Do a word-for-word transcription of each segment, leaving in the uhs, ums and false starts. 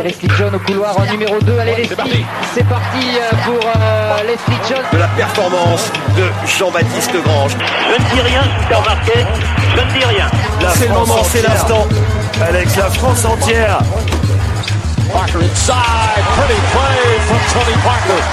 Leslie John au couloir en numéro deux. Allez Leslie, c'est parti, c'est parti pour euh, Leslie John. De la performance de Jean-Baptiste Grange. Je ne dis rien, Super Marquet, je ne dis rien. La c'est le moment, c'est l'instant. Alex, la France entière. Parker inside, pretty play from Tony Parker.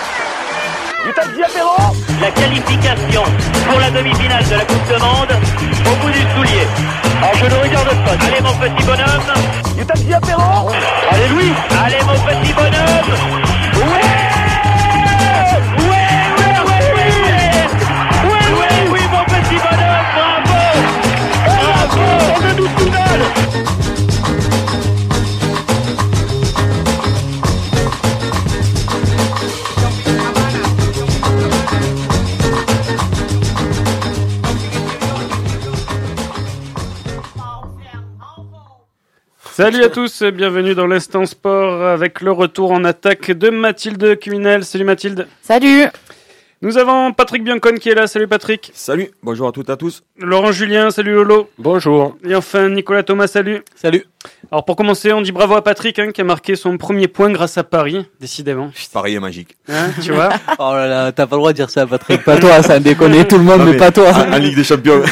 La qualification pour la demi-finale de la Coupe du Monde au bout du soulier. Alors je ne regarde pas. Allez mon petit bonhomme. Yuta Diapero. Allez Louis. Allez mon petit bonhomme. Ouais. Ouais, ouais, ouais, ouais. Ouais, ouais, oui mon petit bonhomme. Bravo. Bravo. On est douze finale. Salut à tous, bienvenue dans l'Instant Sport avec le retour en attaque de Mathilde Cuminel. Salut Mathilde. Salut. Nous avons Patrick Biancon qui est là. Salut Patrick. Salut, bonjour à toutes et à tous. Laurent Julien, salut Lolo. Bonjour. Et enfin Nicolas Thomas, salut. Salut. Alors pour commencer, on dit bravo à Patrick hein, qui a marqué son premier point grâce à Paris, décidément. Paris est magique. Hein, tu vois. Oh là là, t'as pas le droit de dire ça Patrick, pas toi, ça déconne tout le monde, Non, mais, mais pas toi. En Ligue des Champions.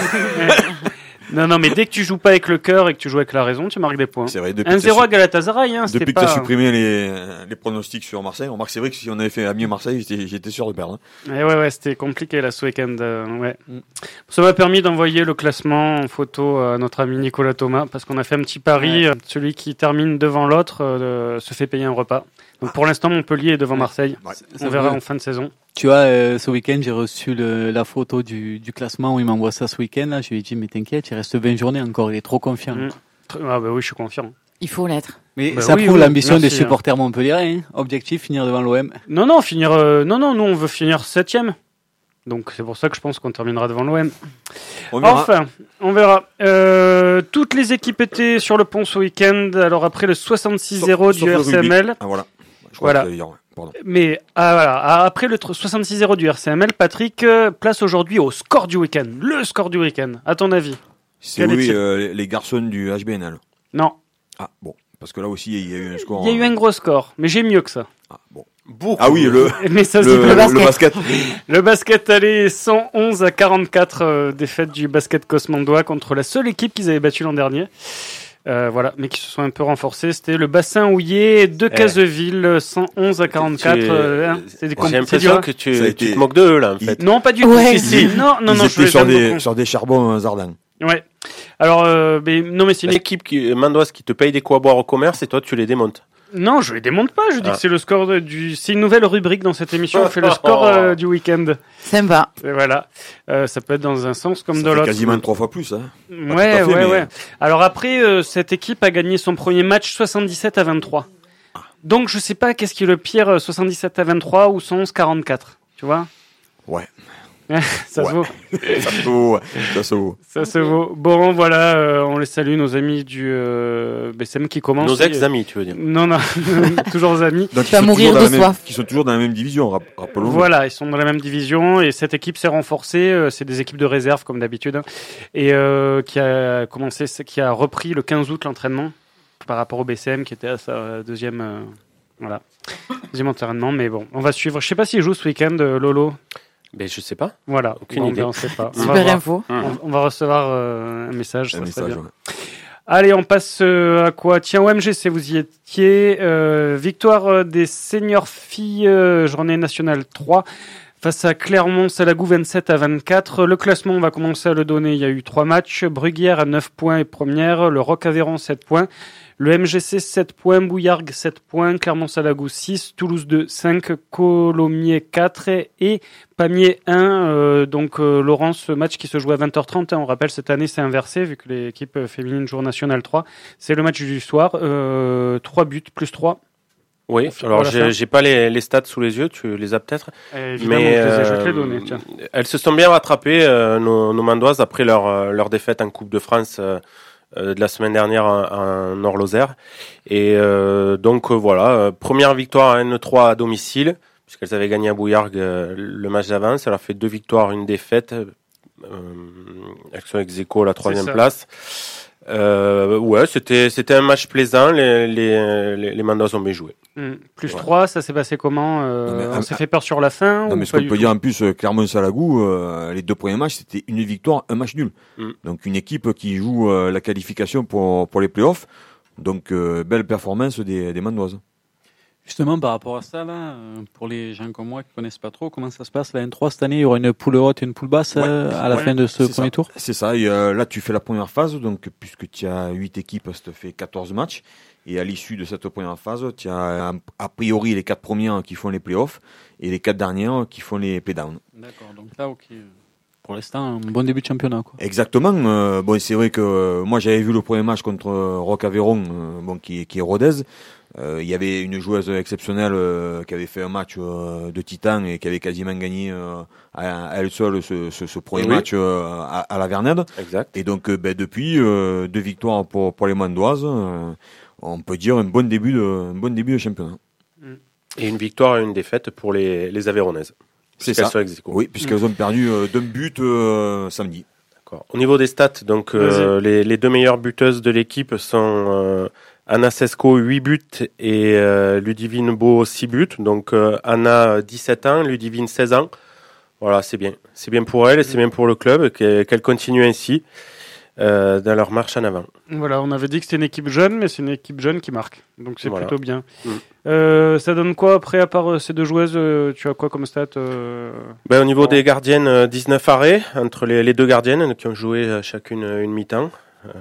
Non, non, mais dès que tu joues pas avec le cœur et que tu joues avec la raison, tu marques des points. C'est vrai, depuis un zéro à Galatasaray, hein, c'était depuis pas... que t'as supprimé les, les pronostics sur Marseille, on remarque, c'est vrai que si on avait fait Amiens Marseille, j'étais, j'étais sûr de perdre. Hein. Et ouais, ouais, c'était compliqué là ce week-end. Euh, ouais. Mm. Ça m'a permis d'envoyer le classement en photo à notre ami Nicolas Thomas parce qu'on a fait un petit pari. Ouais. Celui qui termine devant l'autre euh, se fait payer un repas. Donc pour l'instant, Montpellier est devant Marseille. Ouais. On verra en fin de saison. Tu vois, euh, ce week-end, j'ai reçu le, la photo du, du classement où il m'envoie ça ce week-end. Là, je lui ai dit, mais t'inquiète, il reste vingt journées encore. Il est trop confiant. Mmh. Ah bah oui, je suis confiant. Il faut l'être. Mais bah ça oui, prouve oui, l'ambition merci, des supporters hein. Montpellier. Hein. Objectif, finir devant l'O M. Non, non, finir. Euh, non, non, nous on veut finir septième. Donc c'est pour ça que je pense qu'on terminera devant l'O M. On enfin, on verra. Euh, toutes les équipes étaient sur le pont ce week-end. Alors après le soixante-six zéro du R C M L. Ah voilà. Je voilà. Que dire, ouais. Pardon. Mais ah, voilà. Après le soixante-six zéro du R C M L, Patrick euh, place aujourd'hui au score du week-end. Le score du week-end. À ton avis? C'est oui, euh, les garçons du H B N L. Non. Ah bon, parce que là aussi il y a eu un score. Il y a eu un gros score, mais j'ai mieux que ça. Ah bon. Beaucoup. Ah oui, le, mais ça, le, le, basket. le basket. Le basket allait cent onze à quarante-quatre euh, défaite du basket Cosmondois contre la seule équipe qu'ils avaient battue l'an dernier. Euh, voilà, mais qui se sont un peu renforcés. C'était le bassin houillé de Caseville, cent onze à quarante-quatre. Tu... Euh, hein, c'est des J'ai l'impression dur, que tu, été... tu te moques d'eux, là, en fait. Non, pas du ouais. tout. Si, si. Non, non, Ils non, étaient je sur des, sur des charbons Zardin. Ouais. Alors, euh, mais, non, mais c'est une équipe qui, mandoise qui te paye des coups à boire au commerce et toi, tu les démontes. Non, je les démonte pas. Je dis ah. que c'est le score de, du. C'est une nouvelle rubrique dans cette émission. On fait le score euh, du week-end. Sympa. Et voilà. Euh, ça peut être dans un sens comme ça dans fait l'autre. Quasiment trois fois plus. Hein. Ouais, fait, ouais, mais... ouais. Alors après, euh, cette équipe a gagné son premier match soixante-dix-sept à vingt-trois. Ah. Donc je sais pas qu'est-ce qui est le pire, soixante-dix-sept à vingt-trois ou cent onze à quarante-quatre. Tu vois? Ouais. ça ouais. se vaut. ça se vaut. Ça se vaut. Ça se vaut. Bon, voilà, euh, on les salue, nos amis du euh, B C M qui commencent. Nos ex-amis, tu veux dire? Non, non, toujours amis. Donc, tu vas mourir de soif. Qui sont toujours dans la même division, rappelons-le. Voilà, ils sont dans la même division et cette équipe s'est renforcée. Euh, c'est des équipes de réserve comme d'habitude hein, et euh, qui a commencé, qui a repris le quinze août l'entraînement par rapport au B C M qui était à sa deuxième, euh, voilà, deuxième entraînement. Mais bon, on va suivre. Je sais pas s'ils jouent ce week-end, euh, Lolo. Ben, je sais pas. Voilà. Aucune bon, idée. Ben, on sait pas. Super info. On, on va recevoir euh, un message. Un ça message, bien. Ouais. Allez, on passe euh, à quoi? Tiens, au M G C, vous y étiez. Euh, victoire euh, des seniors filles, euh, journée nationale trois. Face à Clermont-Salagou, vingt-sept à vingt-quatre. Le classement, on va commencer à le donner. Il y a eu trois matchs. Bruguière à neuf points et première. Le Roc-Aveyron, sept points. Le M G C, sept points. Bouillargues, sept points. Clermont-Salagou, six. Toulouse deux, cinq. Colomiers, quatre. Et Pamiers, un. Euh, donc, euh, Laurent, ce match qui se joue à vingt heures trente. Hein, on rappelle, cette année, c'est inversé, vu que l'équipe féminine joue nationale trois. C'est le match du soir. Euh, trois buts, plus trois. Oui, alors j'ai, j'ai pas les, les stats sous les yeux, tu les as peut-être. Évidemment, mais je, les ai, euh, je vais te les donner, tiens. Elles se sont bien rattrapées, euh, nos, nos mandoises, après leur, leur défaite en Coupe de France euh, euh, de la semaine dernière en, en Nord-Lozère. Et euh, donc euh, voilà, euh, première victoire à N trois à domicile, puisqu'elles avaient gagné à Bouillargues euh, le match d'avant. Ça leur fait deux victoires, une défaite. Euh, elles sont ex aequo à la troisième place. Euh, ouais, c'était c'était un match plaisant. Les les les, les Mandois ont bien joué. Mmh. Plus Ouais. trois, ça s'est passé comment euh, Non, mais, On ah, s'est ah, fait peur sur la fin Non, ou mais ce pas qu'on du peut tout dire en plus, euh, Clermont-Salagou, euh, les deux premiers matchs, c'était une victoire, un match nul. Mm. Donc une équipe qui joue euh, la qualification pour, pour les playoffs. Donc euh, belle performance des, des Mandoises. Justement, par rapport à ça, là, euh, pour les gens comme moi qui connaissent pas trop, comment ça se passe la N trois cette année? Il y aura une poule haute et une poule basse euh, à la Ouais, fin de ce c'est premier ça. tour? C'est ça. Et, euh, là, tu fais la première phase, donc puisque tu as huit équipes, ça te fait quatorze matchs. Et à l'issue de cette première phase, tu as a priori les quatre premières qui font les playoffs et les quatre dernières qui font les playdowns. D'accord, donc là, ok. Pour l'instant, un bon début de championnat, quoi. Exactement. Euh, bon, c'est vrai que euh, moi j'avais vu le premier match contre euh, Roc Aveyron, euh, bon, qui, qui est Rodez. Euh, il y avait une joueuse exceptionnelle euh, qui avait fait un match euh, de titan et qui avait quasiment gagné euh, à, à elle seule ce, ce, ce premier Oui. match euh, à, à la Vernède. Exact. Et donc, euh, ben, depuis, euh, deux victoires pour, pour les Mandoises. Euh, on peut dire un bon début de, un bon début de championnat. Et une victoire et une défaite pour les les Aveyronaises. C'est Puisqu'elles ça. sont ex aequo. Oui, puisqu'elles ont perdu euh, d'un but euh, samedi. D'accord. Au niveau des stats, donc euh, les, les deux meilleures buteuses de l'équipe sont euh, Anna Sesko, huit buts, et euh, Ludivine Beau, six buts. Donc euh, Anna, dix-sept ans, Ludivine, seize ans. Voilà, c'est bien. C'est bien pour elle et c'est bien pour le club qu'elle qu'elle continue ainsi euh, dans leur marche en avant. Voilà, on avait dit que c'était une équipe jeune, mais c'est une équipe jeune qui marque. Donc c'est Voilà. plutôt bien. Mm. Euh, ça donne quoi après, à part euh, ces deux joueuses euh, tu as quoi comme stat euh... Ben, au niveau Bon. des gardiennes, euh, dix-neuf arrêts entre les, les deux gardiennes qui ont joué euh, chacune euh, une mi-temps.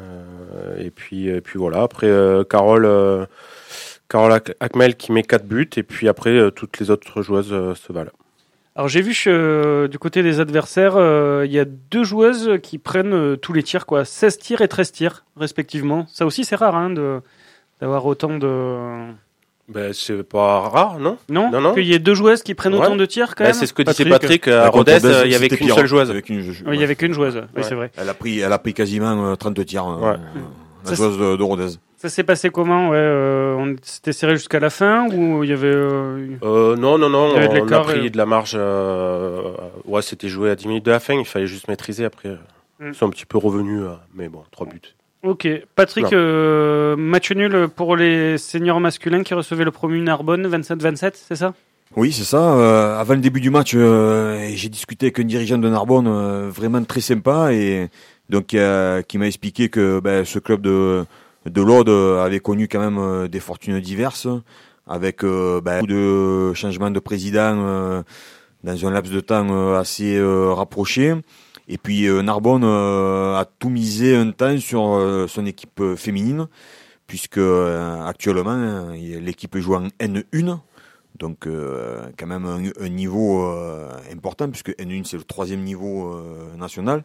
Euh, et puis, et puis voilà. Après, euh, Carole, euh, Carole Ak- Akmel qui met quatre buts. Et puis après, euh, toutes les autres joueuses euh, se valent. Alors j'ai vu euh, du côté des adversaires, euh, il y a deux joueuses qui prennent euh, tous les tirs, quoi, seize tirs et treize tirs respectivement. Ça aussi c'est rare hein, de, d'avoir autant de... Ben, c'est pas rare, non? Non, Non, non. qu'il y ait deux joueuses qui prennent Ouais. autant de tirs quand Ben, même. c'est ce que disait Patrick. À Par contre, Rodez, Rodez, euh, il y avait c'était qu'une pire, seule joueuse. avec une- Oui, il y avait qu'une joueuse, oui Ouais. c'est vrai. Elle a pris, elle a pris quasiment euh, trente tirs, euh, Ouais. la Ça, joueuse de, de Rodez. Ça s'est passé comment ouais, euh, on... C'était serré jusqu'à la fin ou il y avait... Euh... Euh, non, non, non, Il y avait de on a l'écart, pris et- de la marge. Euh, ouais, c'était joué à dix minutes de la fin. Il fallait juste maîtriser. Après, euh, Mm. ils sont un petit peu revenus. euh, mais bon, trois buts. Ok, Patrick, Non. euh, match nul pour les seniors masculins qui recevaient le promu Narbonne vingt-sept vingt-sept, c'est ça? Oui, c'est ça. Euh, avant le début du match, euh, j'ai discuté avec un dirigeant de Narbonne euh, vraiment très sympa et donc euh, qui m'a expliqué que ben, ce club de de l'Aude avait connu quand même euh, des fortunes diverses avec euh, ben, beaucoup de changements de président euh, dans un laps de temps euh, assez euh, rapproché. Et puis euh, Narbonne euh, a tout misé un temps sur euh, son équipe euh, féminine puisque euh, actuellement euh, l'équipe joue en N un. Donc euh, quand même un, un niveau euh, important puisque N un c'est le troisième niveau euh, national.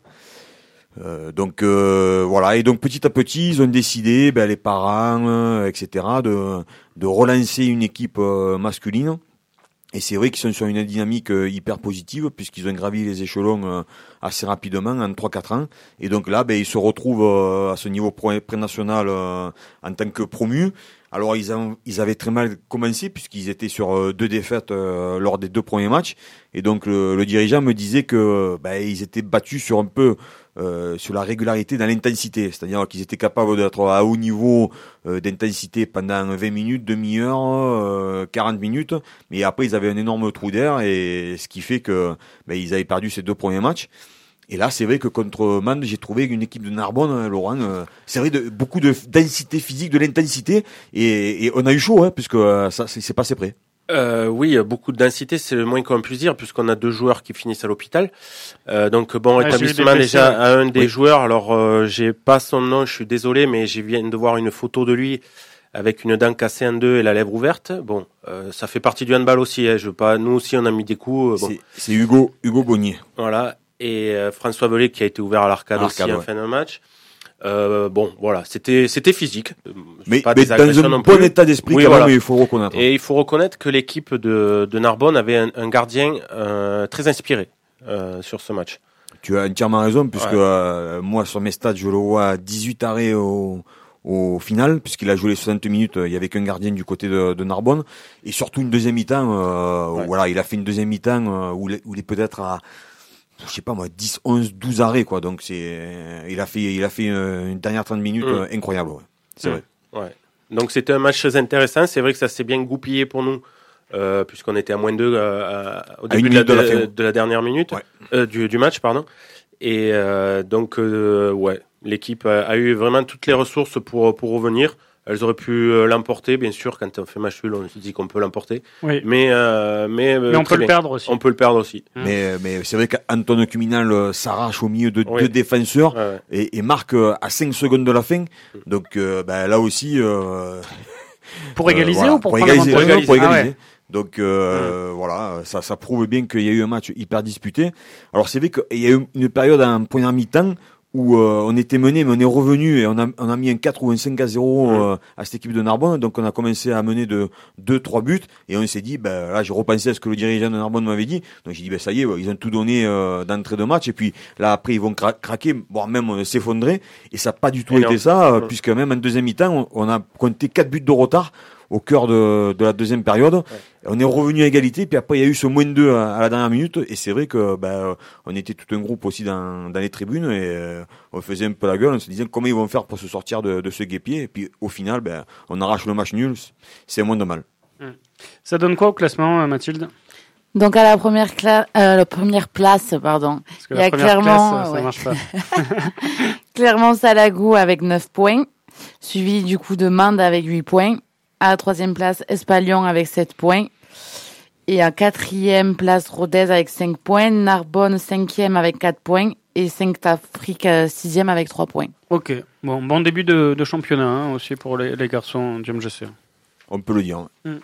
Euh, donc euh, voilà, et donc petit à petit ils ont décidé, ben, les parents, euh, et cetera, de, de relancer une équipe euh, masculine. Et c'est vrai qu'ils sont sur une dynamique euh, hyper positive puisqu'ils ont gravi les échelons euh, assez rapidement en trois quatre ans. Et donc là, ben, ils se retrouvent euh, à ce niveau pro- pré-national euh, en tant que promus. Alors ils, ont, ils avaient très mal commencé puisqu'ils étaient sur euh, deux défaites euh, lors des deux premiers matchs. Et donc le, le dirigeant me disait que ben, ils étaient battus sur un peu euh, sur la régularité dans l'intensité. C'est-à-dire qu'ils étaient capables d'être à haut niveau euh, d'intensité pendant vingt minutes, demi-heure, euh, quarante minutes. Mais après ils avaient un énorme trou d'air et ce qui fait que ben, ils avaient perdu ces deux premiers matchs. Et là, c'est vrai que contre Mende, j'ai trouvé une équipe de Narbonne, Laurent, euh, c'est vrai, de, beaucoup de densité physique, de l'intensité, et, et on a eu chaud, hein, puisque euh, ça, c'est, c'est passé près. Euh, oui, beaucoup de densité, c'est le moins qu'on puisse dire, puisqu'on a deux joueurs qui finissent à l'hôpital. Euh, donc bon, Ouais, rétablissement j'ai eu des déjà blessés, à un des Oui. joueurs. Alors, euh, j'ai pas son nom, je suis désolé, mais je viens de voir une photo de lui avec une dent cassée en deux et la lèvre ouverte. Bon, euh, ça fait partie du handball aussi. Hein, je veux pas. Nous aussi, on a mis des coups. euh, bon, C'est, c'est Hugo, Hugo Bonnier. voilà. Et euh, François Velay qui a été ouvert à l'arcade, À l'arcade, aussi en ouais. fin de match. Euh, bon, voilà, c'était c'était physique. Euh, Mais, pas mais des dans agressions un non bon plus. état d'esprit, Oui, quand voilà. même, il faut le reconnaître. Et il faut reconnaître que l'équipe de, de Narbonne avait un, un gardien euh, très inspiré euh, sur ce match. Tu as entièrement raison, puisque Ouais. euh, moi, sur mes stats, je le vois à dix-huit arrêts au, au final, puisqu'il a joué les soixante minutes, il y avait qu'un gardien du côté de, de Narbonne, et surtout une deuxième mi-temps, euh, Ouais. voilà, il a fait une deuxième mi-temps euh, où, il est, où il est peut-être à je sais pas moi, dix, onze, douze arrêts, quoi. Donc, c'est, il a fait, il a fait une dernière trente minutes mmh. incroyable, ouais. C'est mmh. vrai. Ouais. Donc, c'était un match très intéressant. C'est vrai que ça s'est bien goupillé pour nous, euh, puisqu'on était à moins deux euh, au début de la, de, la, de la dernière minute, ouais. euh, du, du match, pardon. Et euh, donc, euh, ouais, l'équipe a, a eu vraiment toutes les ressources pour, pour revenir. Elles auraient pu euh, l'emporter, bien sûr. Quand on fait match nul, on se dit qu'on peut l'emporter. Oui. Mais, euh, mais, mais on peut bien. le perdre aussi. On peut le perdre aussi. Mmh. Mais, mais c'est vrai qu'Anton Cuminal s'arrache au milieu de oui. deux défenseurs ouais, ouais. Et, et marque à cinq secondes de la fin. Donc euh, ben, là aussi... Euh, pour égaliser euh, voilà, ou pour, pour prendre égaliser, pour égaliser, pour égaliser. Ah ouais. Donc euh, mmh. voilà, ça, ça prouve bien qu'il y a eu un match hyper disputé. Alors c'est vrai qu'il y a eu une période en première mi-temps où euh, on était mené, mais on est revenu et on a, on a mis un quatre ou un cinq à zéro euh, à cette équipe de Narbonne. Donc on a commencé à mener de deux trois buts et on s'est dit, ben là j'ai repensé à ce que le dirigeant de Narbonne m'avait dit. Donc j'ai dit, ben ça y est, ils ont tout donné euh, d'entrée de match et puis là après ils vont cra- craquer, voire même euh, s'effondrer. Et ça n'a pas du tout et été non. ça, euh, mmh. puisque même en deuxième mi-temps, on, on a compté quatre buts de retard au cœur de, de la deuxième période. Ouais. On est revenu à égalité, puis après il y a eu ce moins deux à, à la dernière minute, et c'est vrai que ben, on était tout un groupe aussi dans, dans les tribunes, et euh, on faisait un peu la gueule, on se disait comment ils vont faire pour se sortir de, de ce guêpier, et puis au final, ben, on arrache le match nul, c'est moins de mal. Ça donne quoi au classement, Mathilde ? Donc à la première, cla- euh, la première place, pardon, il y a clairement... Classe, ça ouais. marche pas. clairement Salagou avec neuf points, suivi du coup de Mende avec huit points. À la troisième place, Espalion avec sept points. Et à quatrième place, Rodez avec cinq points. Narbonne, cinquième avec quatre points. Et Saint-Afrique, sixième avec trois points. Ok. Bon, bon début de, de championnat hein, aussi pour les, les garçons du M G C. On peut le dire. Mm.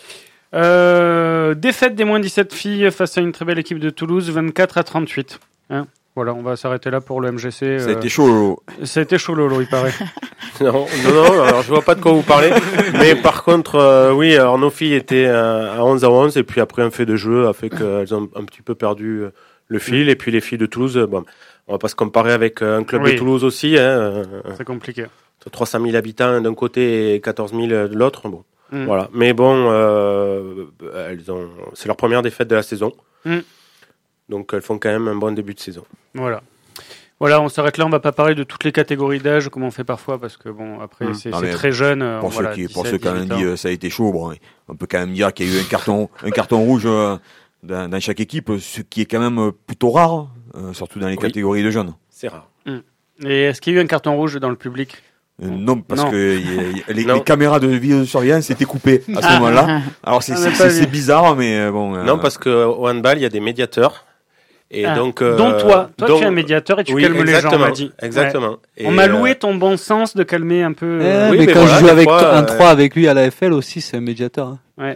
Euh, défaite des moins dix-sept filles face à une très belle équipe de Toulouse, vingt-quatre à trente-huit. Hein Voilà, on va s'arrêter là pour le M G C. Ça a euh... été chaud, Lolo. Ça a été chaud, Lolo, il paraît. non, non, non, alors je vois pas de quoi vous parlez. Mais par contre, euh, oui, alors nos filles étaient euh, à onze à onze, et puis après un fait de jeu a fait qu'elles ont un petit peu perdu le fil, et puis les filles de Toulouse, bon, on va pas se comparer avec un club oui. de Toulouse aussi. Hein, c'est compliqué. trois cent mille habitants d'un côté et quatorze mille de l'autre, bon. Mm. Voilà. Mais bon, euh, elles ont, c'est leur première défaite de la saison. Mm. Donc elles font quand même un bon début de saison. Voilà. Voilà, on s'arrête là, on va pas parler de toutes les catégories d'âge comme on fait parfois parce que bon après mmh. c'est, c'est très jeune. Pour euh, ceux voilà, qui, dix-sept, pour ceux qui ont dit euh, ça a été chaud, bon, on peut quand même dire qu'il y a eu un carton, un carton rouge euh, dans, dans chaque équipe, ce qui est quand même plutôt rare, euh, surtout dans les oui. catégories de jeunes. C'est rare. Mmh. Et est-ce qu'il y a eu un carton rouge dans le public? Euh, non, parce non. que y a, y a, les, non. les caméras de vidéosurveillance étaient coupées à ce ah. moment-là. Alors c'est, c'est, c'est, c'est bizarre, mais bon. Euh... Non, parce que au handball, il y a des médiateurs. Et ah. donc, euh, dont toi, toi donc, tu es un médiateur et tu oui, calmes les gens, on m'a dit. Exactement. Ouais. Et on m'a loué euh... ton bon sens de calmer un peu. Euh, oui, mais, mais quand voilà, je joue avec fois, un trois euh... avec lui à la F L aussi, c'est un médiateur. Hein. Ouais.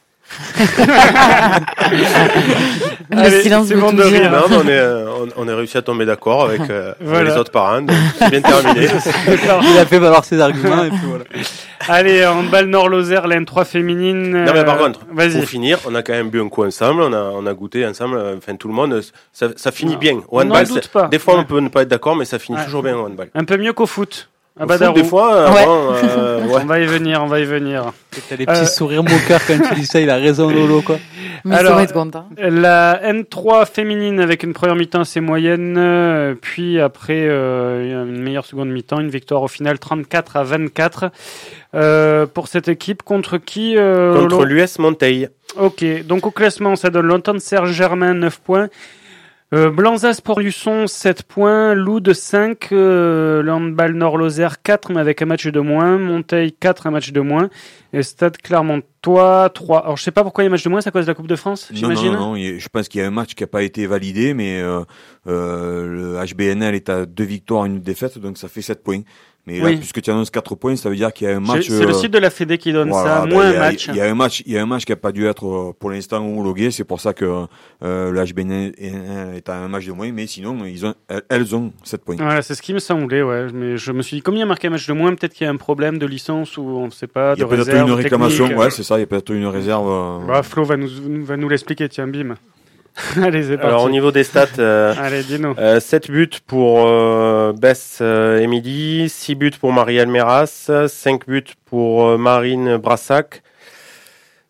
Le Allez, silence c'est bon de rire. Non, mais on est, on, on est réussi à tomber d'accord avec, euh, voilà. avec les autres parrains, donc c'est bien terminé. Il a fait valoir ses arguments et puis voilà. Allez, handball Nord-Lozère, la N trois féminine. Non, mais par contre, vas-y. Pour finir, on a quand même bu un coup ensemble, on a, on a goûté ensemble, enfin tout le monde, ça, ça finit non. bien. Au handball, des fois ouais. on peut ne pas être d'accord, mais ça finit ouais. toujours bien au handball. Un peu mieux qu'au foot. Ah bah des fois, euh, ouais. bon, euh, ouais. on va y venir, on va y venir. T'as des petits euh... sourires moqueurs quand tu dis ça, il a raison Lolo quoi. Mais alors, être content. La N trois féminine avec une première mi-temps assez moyenne, euh, puis après euh, une meilleure seconde mi-temps, une victoire au final trente-quatre à vingt-quatre euh, pour cette équipe contre qui euh, Contre Lolo l'U S Monteil. Ok, donc au classement ça donne Longton Serge Germain neuf points. Euh, Blanzas Port-Husson sept points, Loud cinq, euh, le handball Nord-Lozère quatre mais avec un match de moins, Monteil quatre, un match de moins, et Stade Clermontois trois. Alors je sais pas pourquoi il y a un match de moins, c'est à cause de la Coupe de France, j'imagine. Non, non, non, je pense qu'il y a un match qui n'a pas été validé, mais euh, euh, le H B N L est à deux victoires, une défaite, donc ça fait sept points. Mais là, oui. puisque tu annonces quatre points, ça veut dire qu'il y a un match. C'est, c'est le site de la Fédé qui donne voilà, ça, ben, moins un match. Il y a un match, il y a un match qui n'a pas dû être pour l'instant homologué. C'est pour ça que euh, le H B N est à un match de moins, mais sinon ils ont, elles ont sept points. Voilà, c'est ce qui me semblait, ouais. Mais je me suis dit, comme il y a marqué un match de moins, peut-être qu'il y a un problème de licence ou on ne sait pas. De il y a réserve, peut-être une réclamation, technique. ouais, c'est ça. Il y a peut-être une réserve. Euh... Bah, Flo va nous va nous l'expliquer, tiens, bim. Allez, c'est parti. Alors au niveau des stats, euh, Allez, dis-nous. Euh, sept buts pour euh, Bess euh, Emily, six buts pour Marie Almeras, cinq buts pour euh, Marine Brassac,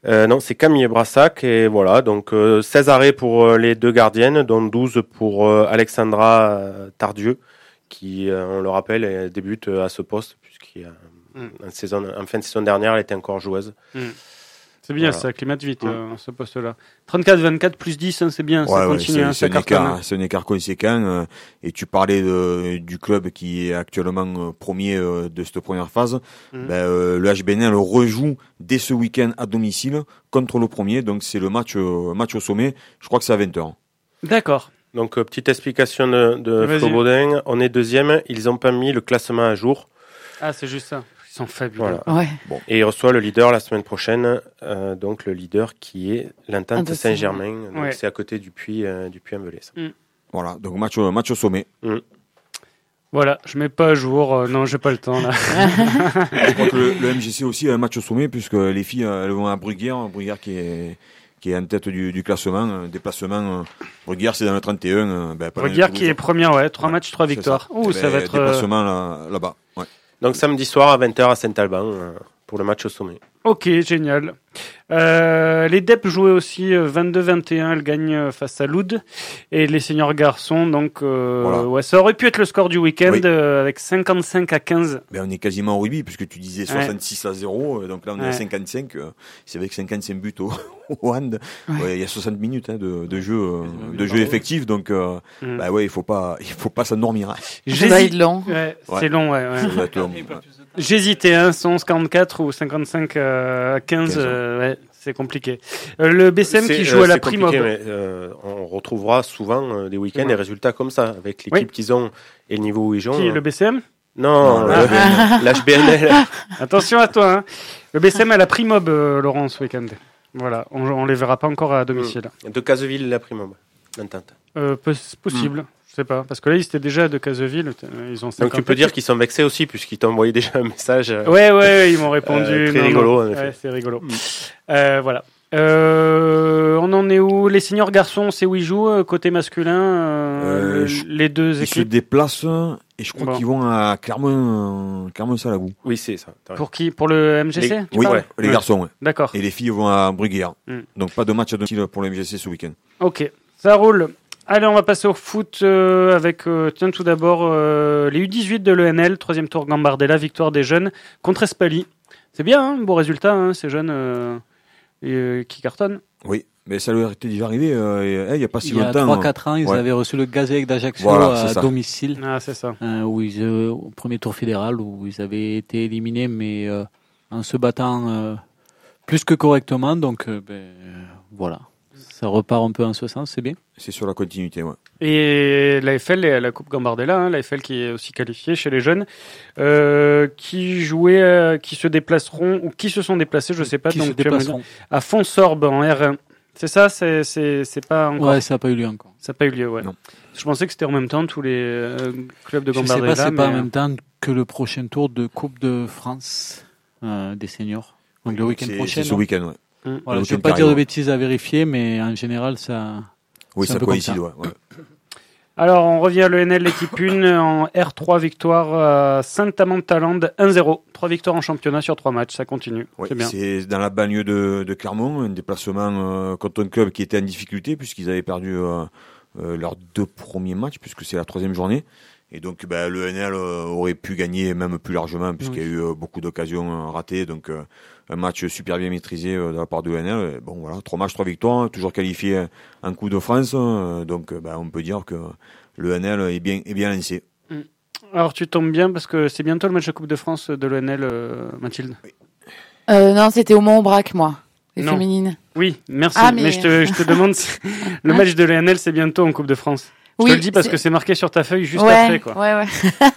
Euh, non, c'est Camille Brassac et voilà, donc euh, seize arrêts pour euh, les deux gardiennes, dont douze pour euh, Alexandra euh, Tardieu, qui, euh, on le rappelle, elle débute euh, à ce poste, puisqu'il y a, mm. en, saison, en fin de saison dernière, elle était encore joueuse. Mm. C'est bien, voilà. Ça acclimate vite, mm. euh, ce poste-là. trente-quatre vingt-quatre plus dix, hein, c'est bien, ouais, ça ouais, continue. C'est, hein, c'est, ça un écart, c'est un écart conséquent. Euh, et tu parlais de, du club qui est actuellement euh, premier euh, de cette première phase. Mm. Ben, euh, le H B N L rejoue dès ce week-end à domicile contre le premier. Donc c'est le match, euh, match au sommet. Je crois que c'est à vingt heures. D'accord. Donc euh, petite explication de, de Flo Baudin. On est deuxième. Ils n'ont pas mis le classement à jour. Ah, c'est juste ça. Ils sont fabuleux. Voilà. Ouais. Bon. Et il reçoit le leader la semaine prochaine, euh, donc le leader qui est l'Entente Saint-Germain. Donc ouais. C'est à côté du puits, euh, du puits Envelay. Mm. Voilà, donc match, match au sommet. Mm. Voilà, je mets pas à jour. Euh, non, j'ai pas le temps là. Je crois que le, le M G C aussi a un match au sommet puisque les filles elles vont à Bruguière, Bruguière qui est qui est en tête du, du classement, déplacement. Bruguière c'est dans le trente et un. Ben, Bruguière qui est première, ouais, trois ouais, matchs, trois victoires. Ça. Ouh, ben, ça va être déplacement là, là-bas. Ouais. Donc samedi soir à vingt heures à Saint-Alban euh, pour le match au sommet. Ok, génial. Euh, les D E P jouaient aussi euh, vingt-deux vingt et un, elles gagnent face à Loud. Et les seniors garçons, donc euh, voilà. Ouais, ça aurait pu être le score du week-end oui. euh, avec cinquante-cinq à quinze. Ben, on est quasiment au rugby puisque tu disais soixante-six ouais. à zéro, donc là on est ouais. à cinquante-cinq. Euh, c'est avec cinquante-cinq buts au, au hand. Il ouais. ouais, y a soixante minutes hein, de, de jeu, euh, de jeu effectif, donc euh, mm. bah ouais, il faut pas, il faut pas s'endormir. Hein. J'hésite long. Ouais, ouais. C'est long, ouais. ouais. long ouais. J'hésitais, hein, c'est onze quarante-quatre ou cinquante-cinq à quinze, euh, ouais, c'est compliqué. Euh, le B C M c'est, qui joue euh, à la prime. Euh, on retrouvera souvent euh, des week-ends ouais. des résultats comme ça, avec l'équipe oui. qu'ils ont et le niveau où ils jouent. Qui, euh... le B C M? Non, non ah. l'H B N L. Attention à toi, hein. Le B C M a la primob, euh, Laurent, ce week-end. Voilà, on, on les verra pas encore à domicile. De Caseville, la primob, l'entente. Euh, possible. Mm. Je sais pas, parce que là, ils étaient déjà de Caseville, ils ont cinquante. Donc tu peux dire qu'ils sont vexés aussi, puisqu'ils t'ont envoyé déjà un message. Euh, ouais, ouais, ils m'ont répondu. Euh, très non, rigolo, non. en effet. Ouais, c'est rigolo. Mm. Euh, voilà. Euh, on en est où? Les seniors garçons, c'est où ils jouent, côté masculin, euh, euh, les deux ils équipes. Ils se déplacent, et je crois bon. qu'ils vont à Clermont, Clermont-Salagou. Oui, c'est ça. Pour qui? Pour le M G C? Les... Oui, ouais. les ouais. garçons, ouais. D'accord. Et les filles vont à Bruguière. Mm. Donc pas de match à domicile pour le M G C ce week-end. Ok, ça roule. Allez, on va passer au foot euh, avec, euh, tiens, tout d'abord, euh, les U dix-huit de l'E N L, troisième tour Gambardella, victoire des jeunes contre Espali. C'est bien, hein, beau résultat, hein, ces jeunes euh, et, euh, qui cartonnent. Oui, mais ça leur était déjà arrivé euh, il n'y a pas si il longtemps. Il y a trois quatre ans, ils ouais. avaient reçu le Gazélec d'Ajaccio voilà, à domicile. Ah, c'est ça. Euh, où ils, euh, au premier tour fédéral, où ils avaient été éliminés, mais euh, en se battant euh, plus que correctement, donc euh, ben, voilà. Ça repart un peu en ce sens, c'est bien. C'est sur la continuité, ouais. Et l'A F L et la Coupe Gambardella, hein, l'A F L qui est aussi qualifiée chez les jeunes, euh, qui jouaient, euh, qui se déplaceront, ou qui se sont déplacés, je sais pas, qui donc se déplaceront. À Fonsorbe en R un. C'est ça, c'est, c'est, c'est pas encore. Ouais, ça n'a pas eu lieu encore. Ça n'a pas eu lieu, ouais. Non. Je pensais que c'était en même temps tous les euh, clubs de Gambardella. Je sais pas, c'est mais... pas en même temps que le prochain tour de Coupe de France euh, des seniors. Donc le week-end c'est, prochain. C'est ce week-end, ouais. Mmh. Voilà, je ne veux pas dire de bêtises à vérifier, mais en général, ça. Oui, ça coïncide, ouais, ouais. Alors, on revient à l'E N L, l'équipe un, en R trois, victoire à Saint-Amand-Talande, un zéro. Trois victoires en championnat sur trois matchs, ça continue. Ouais, c'est bien. C'est dans la banlieue de, de Clermont, un déplacement euh, contre un club qui était en difficulté, puisqu'ils avaient perdu euh, euh, leurs deux premiers matchs, puisque c'est la troisième journée. Et donc, ben, l'E N L euh, aurait pu gagner même plus largement, puisqu'il oui. y a eu euh, beaucoup d'occasions euh, ratées. Donc, euh, un match super bien maîtrisé euh, de la part de l'E N L. Et bon, voilà, trois matchs, trois victoires, toujours qualifié en Coupe de France. Euh, donc, ben, on peut dire que l'E N L est bien, est bien lancé. Alors, tu tombes bien parce que c'est bientôt le match de Coupe de France de l'E N L, euh, Mathilde. Oui. Euh, non, c'était au Mont-Aubrac, moi, les non. féminines. Oui, merci. Ah, mais... mais je te, je te demande, si le match de l'E N L, c'est bientôt en Coupe de France. Je oui, te le dis parce c'est... que c'est marqué sur ta feuille juste ouais, après, quoi. Ouais, ouais.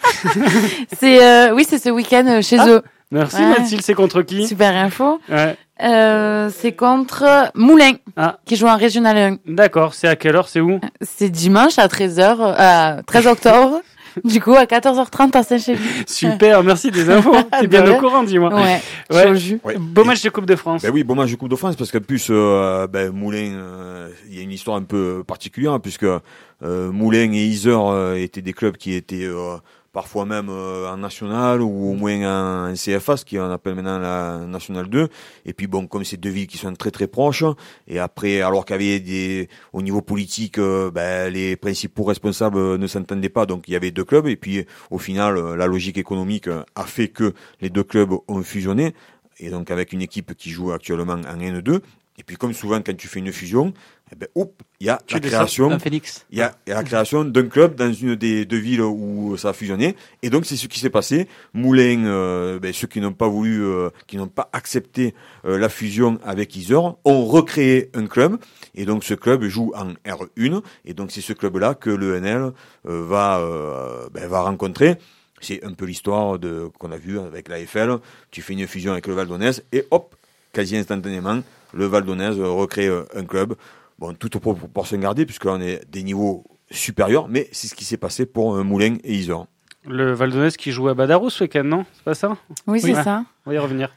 c'est, euh, oui, c'est ce week-end chez ah, eux. Merci, ouais. Mathilde. C'est contre qui? Super info. Ouais. Euh, c'est contre Moulins, ah. qui joue en Régional un. D'accord. C'est à quelle heure? C'est où? C'est dimanche à treize heures, euh, treize octobre. Du coup, à quatorze heures trente à Saint-Chély. Super, merci des infos. T'es bien au courant, dis-moi. Ouais. ouais. ouais. Beau match de Coupe de France. Ben oui, beau match de Coupe de France, parce qu'en plus, euh, ben, Moulins, il euh, y a une histoire un peu particulière, puisque euh, Moulins et Yzeure euh, étaient des clubs qui étaient euh, parfois même euh, en national ou au moins en C F A, ce qu'on appelle maintenant la nationale deux. Et puis bon, comme c'est deux villes qui sont très très proches, et après, alors qu'il y avait des, au niveau politique, euh, ben, les principaux responsables euh, ne s'entendaient pas, donc il y avait deux clubs. Et puis au final, euh, la logique économique euh, a fait que les deux clubs ont fusionné, et donc avec une équipe qui joue actuellement en N deux. Et puis comme souvent quand tu fais une fusion, eh ben, hop, il y a Tu la descends création, un phénix. il y a, il y a la création d'un club dans une des deux villes où ça a fusionné. Et donc c'est ce qui s'est passé. Moulins, euh, ben, ceux qui n'ont pas voulu, euh, qui n'ont pas accepté euh, la fusion avec Yzeure, ont recréé un club. Et donc ce club joue en R un. Et donc c'est ce club-là que le N L euh, va, euh, ben, va rencontrer. C'est un peu l'histoire de qu'on a vu avec la F L. Tu fais une fusion avec le Val d'Onez et hop, quasi instantanément, le Val d'Onez recrée un club. Bon, toute proportion gardée, puisque là on est des niveaux supérieurs, mais c'est ce qui s'est passé pour Moulins et Yzeure. Le Val d'Onez qui joue à Badarous ce week-end, non? C'est pas ça? Oui, c'est Ouais. ça. On va y revenir.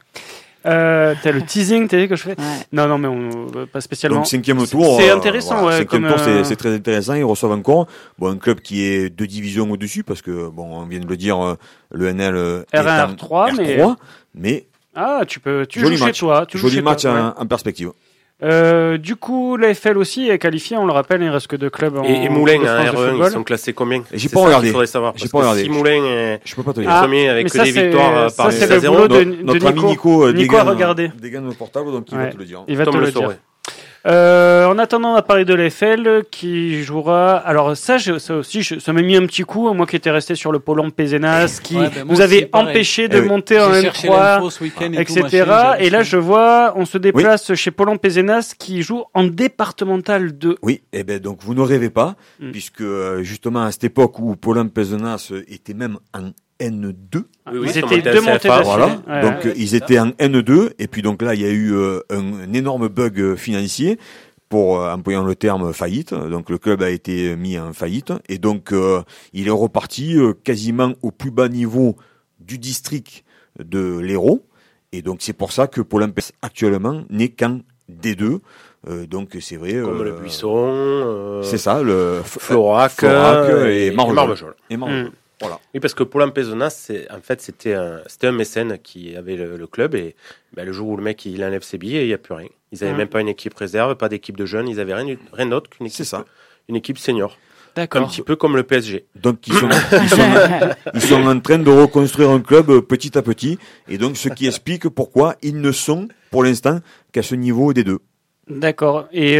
Euh, t'as le teasing, t'as vu que je fais? Ouais. Non, non, mais on, pas spécialement. Donc cinquième tour. C'est intéressant, euh, voilà, ouais. Cinquième comme, tour, c'est, euh, c'est très intéressant. Ils reçoivent encore bon un club qui est deux divisions au-dessus, parce que bon, on vient de le dire, le N L R est un, en R trois, mais- R trois, mais Ah, tu peux, tu joli joues match. chez toi. Tu joues joli chez match toi, ouais. en, en perspective. Euh, du coup, la F L aussi est qualifiée, on le rappelle, il reste que deux clubs en Et, et Moulins, Coupe de hein, France de R un, football. ils sont classés combien? Et j'ai C'est pas ça regardé. qu'il faudrait savoir. J'ai Parce pas que regardé. si Moulins est, Je peux pas te dire. est Ah, premier avec mais que ça, des c'est- victoires euh, ça, par c'est six le à zéro, boulot de- Notre, notre ami Nico. Nico, euh, Nico a dégaine, regardé. dégaine le portable, donc il Ouais. va te le dire. Il va Tom te le le dire. saurait. Euh, en attendant, on a parlé de la F L qui jouera. Alors ça, j'ai- ça aussi, je- ça m'a mis un petit coup. Moi qui étais resté sur le Polon Pézenas, qui Ouais, ben moi nous avait aussi, pareil. empêché de Eh oui. monter en J'ai N cherché trois, l'info ce week-end et et tout, cetera. machin, j'ai- Et là, je vois, on se déplace chez Polon Pézenas qui joue en départemental deux. Oui, et ben donc vous ne rêvez pas, Mm. puisque euh, justement à cette époque où Paulin Pézenas était même en N deux. Oui, oui, Ils ils sont étaient montés à deux C F A, montées d'affilée. Voilà. Ouais, donc ouais. euh, ils étaient en N deux, et puis donc là il y a eu euh, un, un énorme bug euh, financier, pour euh, employant le terme faillite. Donc le club a été mis en faillite, et donc euh, il est reparti euh, quasiment au plus bas niveau du district de l'Hérault, et donc c'est pour ça que Paulin Pézenas actuellement n'est qu'en D deux. Euh, donc c'est vrai. Comme euh, le Buisson, euh, C'est ça, le Florac, Florac euh, et et Marvejol. Marvejol. Et Marvejol. Mm. Voilà. Oui, parce que Paulin Pézenas, c'est en fait c'était un c'était un mécène qui avait le, le club, et ben, le jour où le mec il enlève ses billets, il y a plus rien. Ils avaient Mm. même pas une équipe réserve, pas d'équipe de jeunes, ils avaient rien, du- rien d'autre qu'une équipe, C'est ça. une équipe senior, un D'accord. petit peu comme le P S G. Donc ils sont, ils, sont, ils sont en train de reconstruire un club euh, petit à petit, et donc ce qui explique pourquoi ils ne sont pour l'instant qu'à ce niveau des deux. D'accord. Et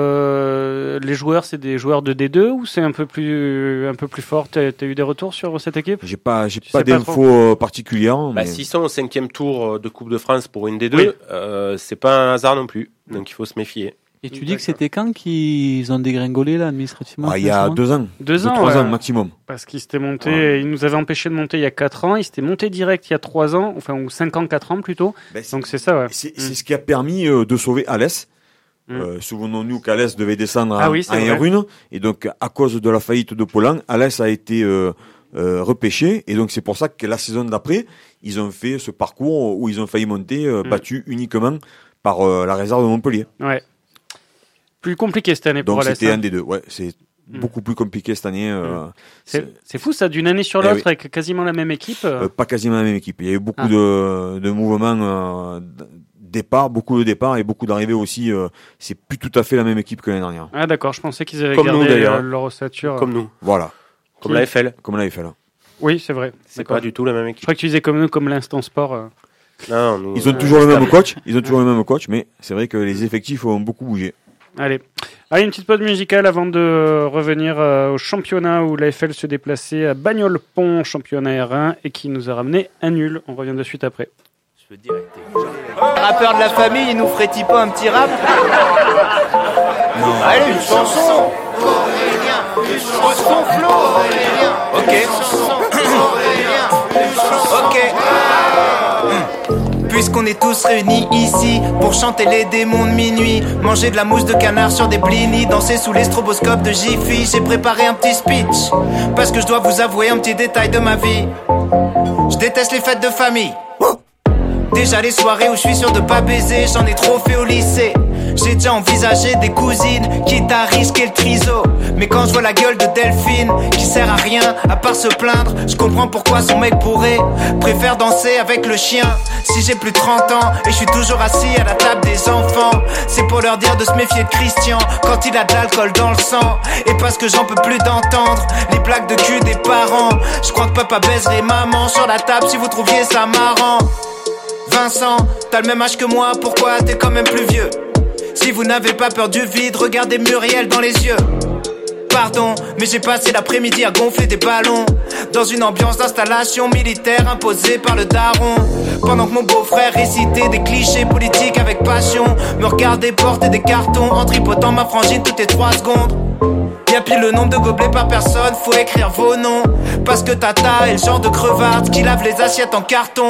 euh, les joueurs, c'est des joueurs de D deux ou c'est un peu plus un peu plus fort? T'as t'as eu des retours sur cette équipe? J'ai pas, j'ai Tu pas sais pas d'infos euh, particulières. Bah, mais... S'ils sont au cinquième tour de Coupe de France pour une D deux, Oui. euh, c'est pas un hasard non plus, donc il faut se méfier. Et tu dis que c'était quand qu'ils ont dégringolé là administrativement? Ah, il y a financièrement deux ans, Deux ans, trois ouais. ans maximum. Parce qu'ils s'étaient montés, Ouais. ils nous avaient empêché de monter il y a quatre ans, ils s'étaient montés direct il y a trois ans, enfin ou cinq ans, quatre ans plutôt. Ben, c'est, Donc c'est ça, ouais. c'est, Mm. c'est ce qui a permis euh, de sauver Alès. Mm. Euh, souvenons-nous qu'Alès devait descendre Ah en, oui, c'est en vrai. R un, et donc à cause de la faillite de Paulin, Alès a été euh, euh, repêché, et donc c'est pour ça que la saison d'après, ils ont fait ce parcours où ils ont failli monter, euh, Mm. battu uniquement par euh, la réserve de Montpellier. Ouais. Plus compliqué cette année Donc pour Alès. c'était hein. un des deux. Ouais, c'est Mm. beaucoup plus compliqué cette année. Euh, C'est c'est fou ça, d'une année sur Eh l'autre oui. avec quasiment la même équipe. euh. euh, pas quasiment la même équipe. Il y a eu beaucoup Ah. de, de mouvements euh, d- départ, beaucoup de départs et beaucoup d'arrivées aussi. Euh, c'est plus tout à fait la même équipe que l'année dernière. Ah d'accord, je pensais qu'ils avaient Comme gardé nous, d'ailleurs. euh, leur ossature. Comme nous, Voilà, comme la F L. comme l'avait fait là. Oui, c'est vrai. C'est D'accord. pas du tout la même Je équipe. crois que tu disais comme nous, comme l'instant sport. euh. Non, nous, Ils ont euh, toujours le même stable. coach. Ils ont toujours le même coach, mais c'est vrai que les effectifs ont beaucoup bougé. Allez. Allez, une petite pause musicale avant de revenir euh, au championnat où la F L se déplaçait à Bagnoles-Pont, championnat R un, et qui nous a ramené un nul. On revient de suite après. Rappeur de la famille, il nous ferait-il pas un petit rap? Non. Allez, une chanson. Une chanson Flo. Ok. Ok. Puisqu'on est tous réunis ici pour chanter les démons de minuit, manger de la mousse de canard sur des blinis, danser sous les stroboscopes de Jiffy, j'ai préparé un petit speech parce que je dois vous avouer un petit détail de ma vie. Je déteste les fêtes de famille. Déjà les soirées où je suis sûr de pas baiser, j'en ai trop fait au lycée. J'ai déjà envisagé des cousines, quitte à risquer le triso. Mais quand je vois la gueule de Delphine, qui sert à rien à part se plaindre, je comprends pourquoi son mec bourré préfère danser avec le chien. Si j'ai plus de trente ans et je suis toujours assis à la table des enfants, c'est pour leur dire de se méfier de Christian quand il a de l'alcool dans le sang. Et parce que j'en peux plus d'entendre les blagues de cul des parents. Je crois que papa baiserait maman sur la table si vous trouviez ça marrant. Vincent, t'as le même âge que moi, pourquoi t'es quand même plus vieux? Si vous n'avez pas peur du vide, regardez Muriel dans les yeux. Pardon, mais j'ai passé l'après-midi à gonfler des ballons dans une ambiance d'installation militaire imposée par le daron. Pendant que mon beau-frère récitait des clichés politiques avec passion, me regardait porter des cartons en tripotant ma frangine toutes les trois secondes. Y'a pile le nombre de gobelets par personne, faut écrire vos noms. Parce que Tata est le genre de crevarde qui lave les assiettes en carton.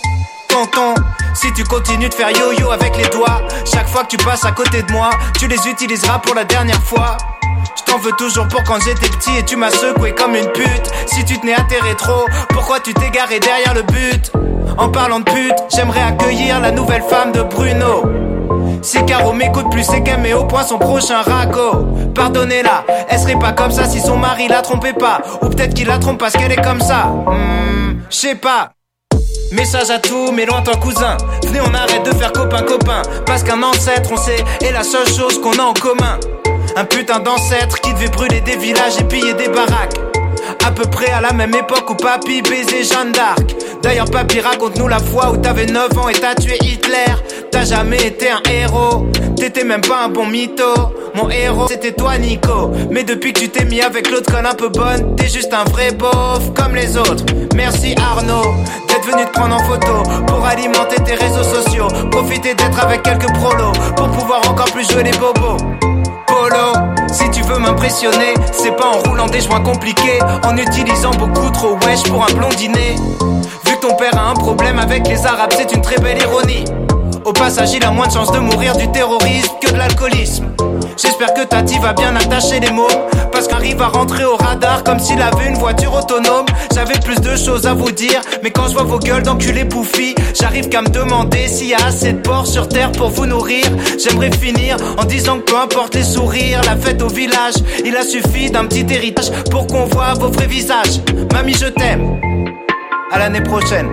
Tonton, si tu continues de faire yo-yo avec les doigts, chaque fois que tu passes à côté de moi, tu les utiliseras pour la dernière fois. Je t'en veux toujours pour quand j'étais petit et tu m'as secoué comme une pute. Si tu tenais à tes rétros, pourquoi tu t'es garé derrière le but? En parlant de pute, j'aimerais accueillir la nouvelle femme de Bruno. Si Caro m'écoute plus, c'est qu'elle met au point son prochain ragot. Pardonnez-la, elle serait pas comme ça si son mari la trompait pas. Ou peut-être qu'il la trompe parce qu'elle est comme ça. Hmm, j'sais pas. Message à tous mes lointains cousins, venez on arrête de faire copain-copain. Parce qu'un ancêtre on sait est la seule chose qu'on a en commun. Un putain d'ancêtre qui devait brûler des villages et piller des baraques. À peu près à la même époque où papy baisait Jeanne d'Arc. D'ailleurs papy raconte-nous la fois où t'avais neuf ans et t'as tué Hitler. T'as jamais été un héros, t'étais même pas un bon mytho. Mon héros c'était toi Nico. Mais depuis que tu t'es mis avec l'autre conne un peu bonne, t'es juste un vrai beauf comme les autres. Merci Arnaud d'être venu te prendre en photo pour alimenter tes réseaux sociaux. Profiter d'être avec quelques prolos pour pouvoir encore plus jouer les bobos. Polo, si tu veux m'impressionner, c'est pas en roulant des joints compliqués, en utilisant beaucoup trop wesh pour un blondinet. Vu que ton père a un problème avec les arabes, c'est une très belle ironie. Au passage, il a moins de chances de mourir du terrorisme que de l'alcoolisme. J'espère que Tati va bien attacher les mots, parce qu'Harry va rentrer au radar comme s'il avait une voiture autonome. J'avais plus de choses à vous dire, mais quand je vois vos gueules d'enculés bouffis, j'arrive qu'à me demander s'il y a assez de porcs sur terre pour vous nourrir. J'aimerais finir en disant que peu importe les sourires, la fête au village, il a suffi d'un petit héritage pour qu'on voit vos vrais visages. Mamie, je t'aime. À l'année prochaine.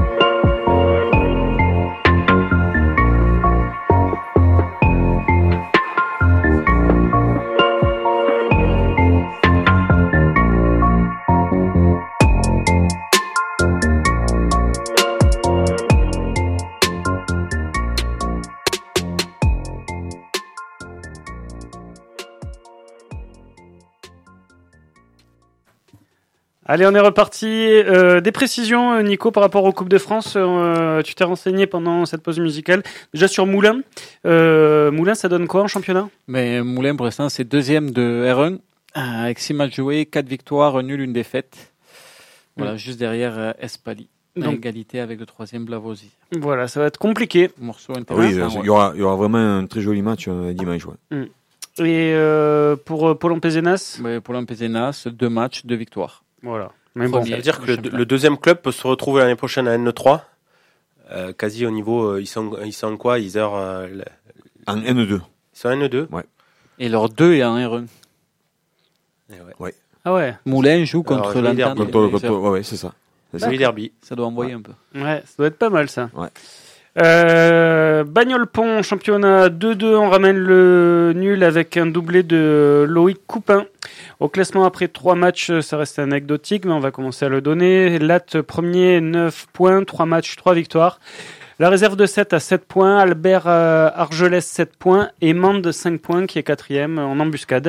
Allez, on est reparti. Euh, des précisions, Nico, par rapport aux Coupes de France. Euh, tu t'es renseigné pendant cette pause musicale. Déjà sur Moulins. Euh, Moulins, ça donne quoi en championnat? Mais Moulins, pour l'instant, c'est deuxième de R un, avec six matchs joués, quatre victoires, un nul, une défaite. Voilà, mmh. Juste derrière euh, Espali. Donc, à égalité avec le troisième Blavosi. Voilà, ça va être compliqué. Morceau intéressant. Oui, il ouais. y, aura, il y aura vraiment un très joli match euh, dimanche. Ouais. Mmh. Et euh, pour euh, Paulhan Pézenas ouais, Paulhan Pézenas, deux matchs, deux victoires. Voilà. Mais bon, ça veut dire que le, le deuxième club peut se retrouver l'année prochaine à N trois, euh, quasi au niveau, euh, ils sont, ils sont quoi, ils sont euh, en N deux. Ils sont en N deux. Ouais. Et leur deux est en R un. Et ouais. Ouais. Ah ouais. Moulins joue contre l'Antenne. Contre, contre, ouais, ouais, c'est ça. C'est le derby. Ça doit envoyer ouais. un peu. Ouais, ça doit être pas mal ça. Ouais. Euh, Bagnoles-Pont, championnat deux deux, on ramène le nul avec un doublé de Loïc Coupin. Au classement après trois matchs, ça reste anecdotique, mais on va commencer à le donner. Latte premier, neuf points, trois matchs, trois victoires. La réserve de sept à sept points, Albert euh, Argelès sept points et Mende cinq points qui est quatrième en embuscade.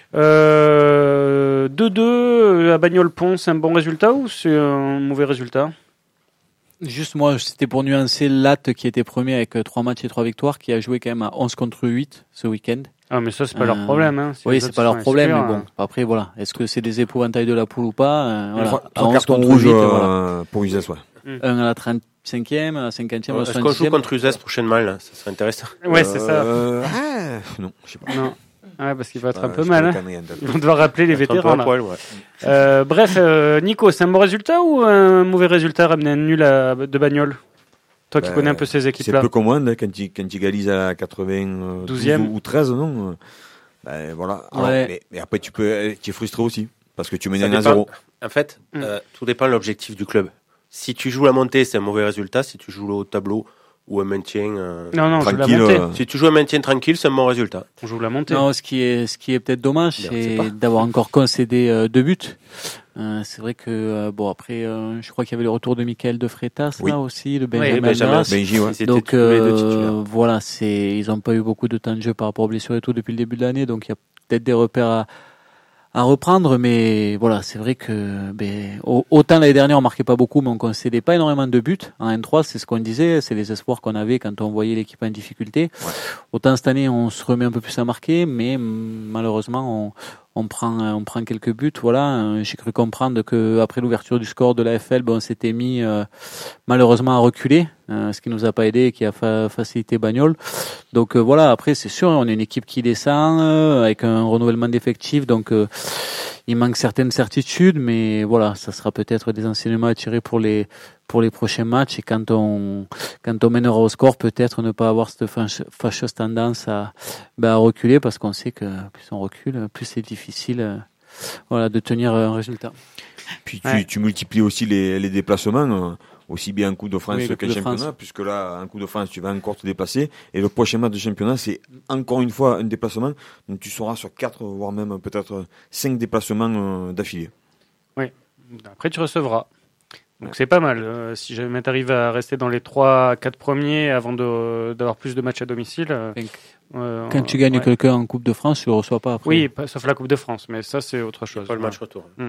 Euh, deux deux à Bagnoles-Pont, c'est un bon résultat ou c'est un mauvais résultat? Juste moi, c'était pour nuancer Latte qui était premier avec trois matchs et trois victoires, qui a joué quand même à onze contre huit ce week-end. Ah mais ça c'est pas euh, leur problème. Hein. Si oui, c'est pas leur problème, mais bon. Hein. Après voilà, est-ce que c'est des épouvantails de la poule ou pas euh, voilà. Trois, trois cartons rouges euh, voilà. Pour Uzès, ouais. Mm. Un à la trente-cinquième, à la cinquantième, ouais, à la soixantième. Est-ce qu'on joue contre Uzès prochainement là? Ça serait intéressant. Ouais, euh, c'est ça. Euh, ah, non, je sais pas. Non. Ouais, parce qu'il va être euh, un peu mal. Hein. Ils vont devoir rappeler les vétérans. Là. Poil, ouais. euh, bref, euh, Nico, c'est un bon résultat ou un mauvais résultat ramener un nul à, de Bagnoles? Toi qui ben, connais un peu ces équipes-là. C'est peu comme moi, hein, quand tu, quand tu égalises à quatre-vingt-douze ou treize, non? Ben, voilà. Alors, ouais. mais, mais après, tu peux, tu es frustré aussi. Parce que tu mènes Ça à zéro. En fait, mm. euh, tout dépend de l'objectif du club. Si tu joues la montée, c'est un mauvais résultat. Si tu joues le haut tableau ou un maintien euh, non, non, tranquille, la montée. Euh... si tu joues un maintien tranquille, c'est un bon résultat. On joue la montée. Non, ce qui est, ce qui est peut-être dommage, Bien, c'est d'avoir encore concédé euh, deux buts. Euh, c'est vrai que euh, bon après, euh, je crois qu'il y avait le retour de Michael de Freitas oui. là aussi, le Benjamin. Oui, Benjamin, Benji, ouais. Donc euh, voilà, c'est, ils n'ont pas eu beaucoup de temps de jeu par rapport aux blessures et tout depuis le début de l'année, donc il y a peut-être des repères à à reprendre, mais voilà, c'est vrai que ben, autant l'année dernière on marquait pas beaucoup, mais on concédait pas énormément de buts en N trois, c'est ce qu'on disait, c'est les espoirs qu'on avait quand on voyait l'équipe en difficulté. Ouais. Autant cette année on se remet un peu plus à marquer, mais malheureusement on on prend on prend quelques buts. Voilà, j'ai cru comprendre que après l'ouverture du score de la F L, bon, on s'était mis euh, malheureusement à reculer, euh, ce qui nous a pas aidé et qui a fa- facilité Bagnoles. Donc euh, voilà, après c'est sûr, on est une équipe qui descend euh, avec un renouvellement d'effectifs, donc euh, il manque certaines certitudes, mais voilà, ça sera peut-être des enseignements à tirer pour les pour les prochains matchs, et quand on quand on mènera au score, peut-être ne pas avoir cette fâcheuse tendance à bah, à reculer, parce qu'on sait que plus on recule, plus c'est difficile euh, voilà de tenir un résultat. Puis tu, ouais. tu multiplies aussi les les déplacements. Euh... aussi bien en Coupe de France oui, qu'en championnat, France. Puisque là, en Coupe de France, tu vas encore te déplacer. Et le prochain match de championnat, c'est encore une fois un déplacement. Donc tu seras sur quatre, voire même peut-être cinq déplacements d'affilée. Oui. Après, tu recevras. Donc ouais. c'est pas mal. Euh, si jamais tu arrives à rester dans les trois quatre premiers avant de, d'avoir plus de matchs à domicile. Euh, Quand tu gagnes ouais. quelqu'un en Coupe de France, tu le reçois pas après. Oui, pas, sauf la Coupe de France, mais ça c'est autre chose. C'est pas le match retour. Mmh.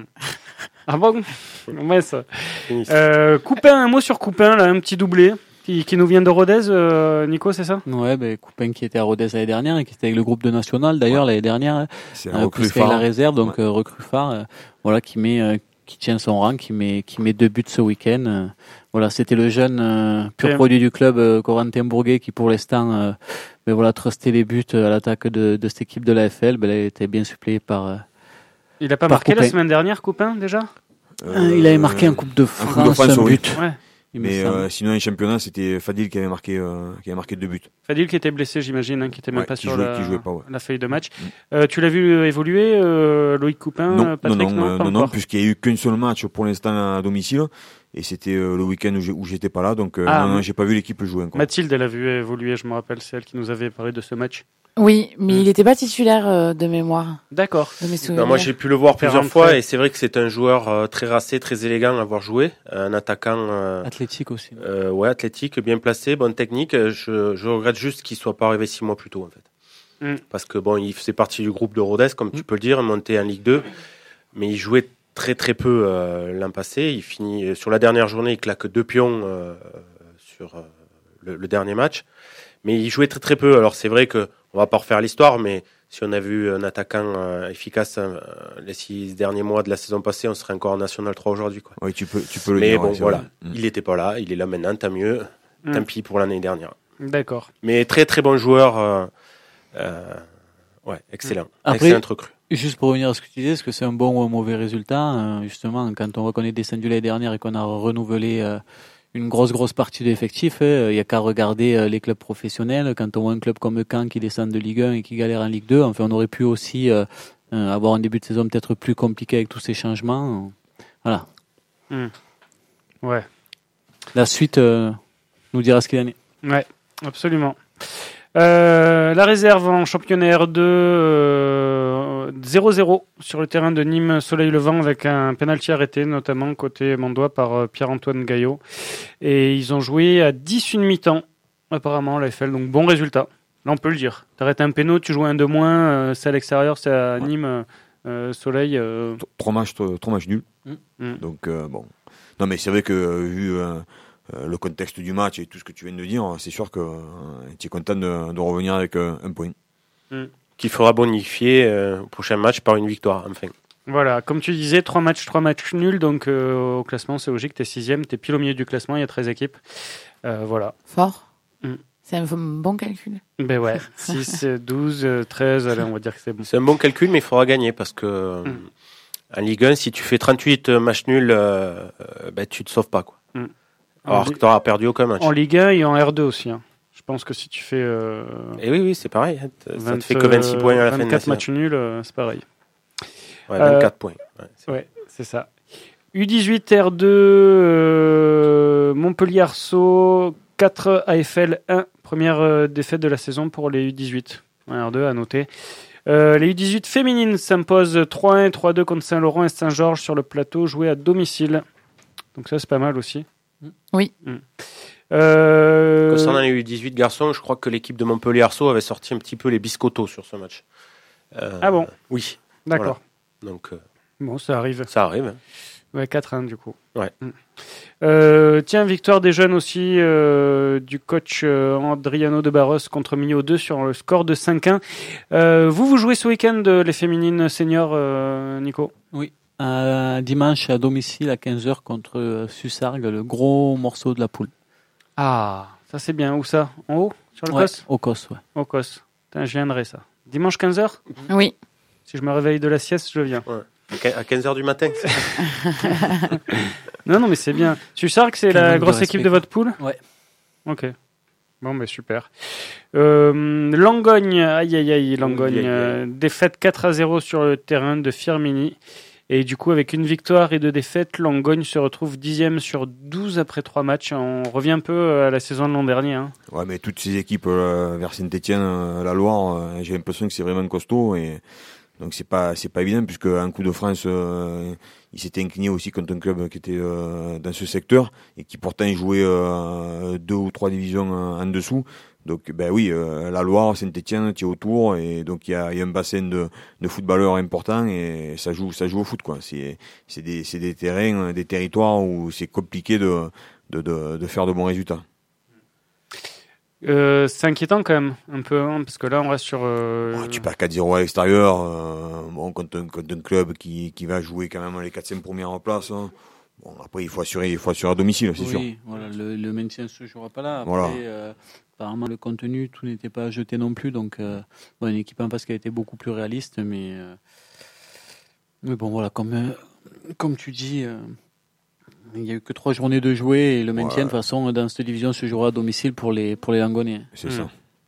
Ah bon? Ouais, ça. Euh, Coupin, un mot sur Coupin, là, un petit doublé qui, qui nous vient de Rodez, euh, Nico, c'est ça? Ouais, ben Coupin qui était à Rodez l'année dernière et qui était avec le groupe de National d'ailleurs ouais. l'année dernière. C'est un euh, recrue phare. La réserve, donc ouais. euh, recrue phare, euh, voilà, qui met, euh, qui tient son rang, qui met, qui met deux buts ce week-end. Euh, voilà, c'était le jeune euh, pur ouais. produit du club, euh, Corentin Bourguet, qui pour l'instant, euh, ben voilà, trustait les buts à l'attaque de, de cette équipe de la F L. Ben là, il était bien suppléé par. Euh, il a pas marqué Coupin. La semaine dernière, Coupin, déjà? Euh, il avait marqué en Coupe de France, un, coupe de France, un but. Ouais. Mais euh, sinon, en championnat, c'était Fadil qui avait marqué, euh, qui avait marqué deux buts. Fadil qui était blessé, j'imagine, hein, qui était même ouais, pas qui sur jouait, la, qui jouait pas, ouais. la feuille de match. Mm. Euh, tu l'as vu évoluer, euh, Loïc Coupin, non, Patrick? Non, non, non, non, non puisqu'il n'y a eu qu'un seul match pour l'instant à domicile. Et c'était euh, le week-end où, où j'étais pas là, donc euh, ah, non, non, j'ai pas vu l'équipe jouer encore. Mathilde, elle a vu évoluer, je me rappelle, c'est elle qui nous avait parlé de ce match. Oui, mais mmh. il n'était pas titulaire euh, de mémoire. D'accord. De mes ben, moi, j'ai pu le voir plusieurs fois, et c'est vrai que c'est un joueur euh, très racé, très élégant à avoir joué, un attaquant euh, athlétique aussi. Euh, ouais, athlétique, bien placé, bonne technique. Je, je regrette juste qu'il soit pas arrivé six mois plus tôt, en fait, mmh. parce que bon, il faisait partie du groupe de Rodez, comme mmh. tu peux le dire, monté en Ligue deux, mais il jouait très très peu euh, l'an passé. Il finit sur la dernière journée, il claque deux pions euh, sur euh, le, le dernier match, mais il jouait très très peu. Alors c'est vrai que on va pas refaire l'histoire, mais si on a vu un attaquant euh, efficace euh, les six derniers mois de la saison passée, on serait encore en National trois aujourd'hui, quoi. Oui, tu peux, tu peux le mais dire. Mais bon, ouais, voilà, mmh. il n'était pas là, il est là maintenant, tant mieux. Mmh. Tant pis pour l'année dernière. D'accord. Mais très très bon joueur. Euh, euh, ouais, excellent. Après, excellent recrue. Juste pour revenir à ce que tu disais, est-ce que c'est un bon ou un mauvais résultat? euh, Justement, quand on voit qu'on est descendu l'année dernière et qu'on a renouvelé euh, une grosse grosse partie de l'effectif, il hein, n'y a qu'à regarder euh, les clubs professionnels. Quand on voit un club comme Caen qui descend de Ligue un et qui galère en Ligue deux, enfin, on aurait pu aussi euh, euh, avoir un début de saison peut-être plus compliqué avec tous ces changements. Euh, voilà. Mmh. Ouais. La suite euh, nous dira ce qu'il en est. Ouais, absolument. Euh, la réserve en championnat R deux, euh, zéro zéro sur le terrain de Nîmes Soleil-Levant avec un penalty arrêté, notamment côté Mondois par euh, Pierre-Antoine Gaillot. Et ils ont joué à dix une mi-temps, apparemment, la F L, donc bon résultat. Là, on peut le dire. T'arrêtes un péno, tu joues un de moins, euh, c'est à l'extérieur, c'est à ouais. Nîmes, euh, Soleil. Euh... Trois matchs, trois matchs nuls. Mmh. Donc, euh, bon. Non, mais c'est vrai que, euh, vu euh, euh, le contexte du match et tout ce que tu viens de dire, c'est sûr que euh, tu es content de, de revenir avec euh, un point. Mmh. Qui fera bonifier euh, au prochain match par une victoire, enfin. Voilà, comme tu disais, trois matchs, trois matchs nuls, donc euh, au classement, c'est logique, t'es sixième, t'es pile au milieu du classement, il y a treize équipes. Euh, voilà. Fort. Mmh. C'est un bon calcul. Ben ouais, six, douze, treize, allez, on va dire que c'est bon. C'est un bon calcul, mais il faudra gagner, parce que mmh. en Ligue un, si tu fais trente-huit matchs nuls, euh, ben, tu te sauves pas, quoi. Mmh. Alors que tu n'auras perdu aucun match. En Ligue un et en R deux aussi. Hein. Je pense que si tu fais... Euh, et oui, oui, c'est pareil. Ça vingt, te fait que vingt-six points à la fin de la vingt-quatre matchs nuls, euh, c'est pareil. Ouais, vingt-quatre euh, points. Ouais, c'est, ouais, c'est ça. U dix-huit R deux, euh, Montpellier-Arceau, quatre A F L un. Première euh, défaite de la saison pour les U dix-huit. Ouais, R deux à noter. Euh, les U dix-huit féminines s'imposent trois un et trois deux contre Saint-Laurent et Saint-Georges sur le plateau, joué à domicile. Donc ça, c'est pas mal aussi. Oui. Mm. Euh... Concernant les U dix-huit garçons, je crois que l'équipe de Montpellier-Arceau avait sorti un petit peu les biscottos sur ce match. Euh, ah bon? Oui. D'accord. Voilà. Donc, euh, bon, ça arrive. Ça arrive. Ouais, quatre un du coup. Ouais. Mm. Euh, tiens, victoire des jeunes aussi euh, du coach euh, Adriano de Barros contre Millau deux sur le score de cinq un. Euh, vous, vous jouez ce week-end euh, les féminines seniors, euh, Nico? Oui. Euh, dimanche à domicile à quinze heures contre euh, Sussargues, le gros morceau de la poule. Ah, ça c'est bien. Où ça? En haut? Sur le ouais, C O S? Au C O S, ouais. Au C O S. Putain, je viendrai ça. Dimanche quinze heures? Oui. Si je me réveille de la sieste, je viens. Ouais. À quinze heures du matin. Non, non, mais c'est bien. Sussargues, c'est Quel la manque de grosse respect. équipe de votre poule? Ouais. Ok. Bon, ben super. Euh, Langogne, aïe aïe aïe, Langogne, Aïe, aïe, aïe. euh, défaite quatre à zéro sur le terrain de Firmini. Et du coup, avec une victoire et deux défaites, Langogne se retrouve dixième sur douze après trois matchs. On revient un peu à la saison de l'an dernier. Hein. Ouais, mais toutes ces équipes euh, vers Saint-Etienne, euh, la Loire, euh, j'ai l'impression que c'est vraiment costaud. Et donc c'est pas c'est pas évident, puisque un coup de France, euh, il s'était incliné aussi contre un club qui était euh, dans ce secteur et qui pourtant jouait euh, deux ou trois divisions en, en dessous. Donc ben oui, euh, la Loire, Saint-Etienne, tu es autour, et donc il y a, y a un bassin de, de footballeurs important, et ça joue ça joue au foot, quoi. C'est c'est des c'est des terrains, des territoires où c'est compliqué de de de, de faire de bons résultats. Euh, c'est inquiétant quand même, un peu, hein, parce que là on reste sur... Euh... Ouais, tu perds quatre zéro à l'extérieur, euh, bon, contre un, contre un club qui, qui va jouer quand même les quatre cinq premières places. Hein. Bon, après il faut assurer, il faut assurer à domicile, c'est oui, sûr. Oui, voilà, le, le maintien ne se jouera pas là. Après, voilà. euh, apparemment le contenu, tout n'était pas jeté non plus, donc euh, bon, une équipe en face qui a été beaucoup plus réaliste, mais, euh, mais bon voilà, comme, euh, comme tu dis... Euh, il n'y a eu que trois journées de jouer, et le maintien, ouais. De toute façon, dans cette division se jouera à domicile pour les, pour les Langonnais. C'est mmh. ça.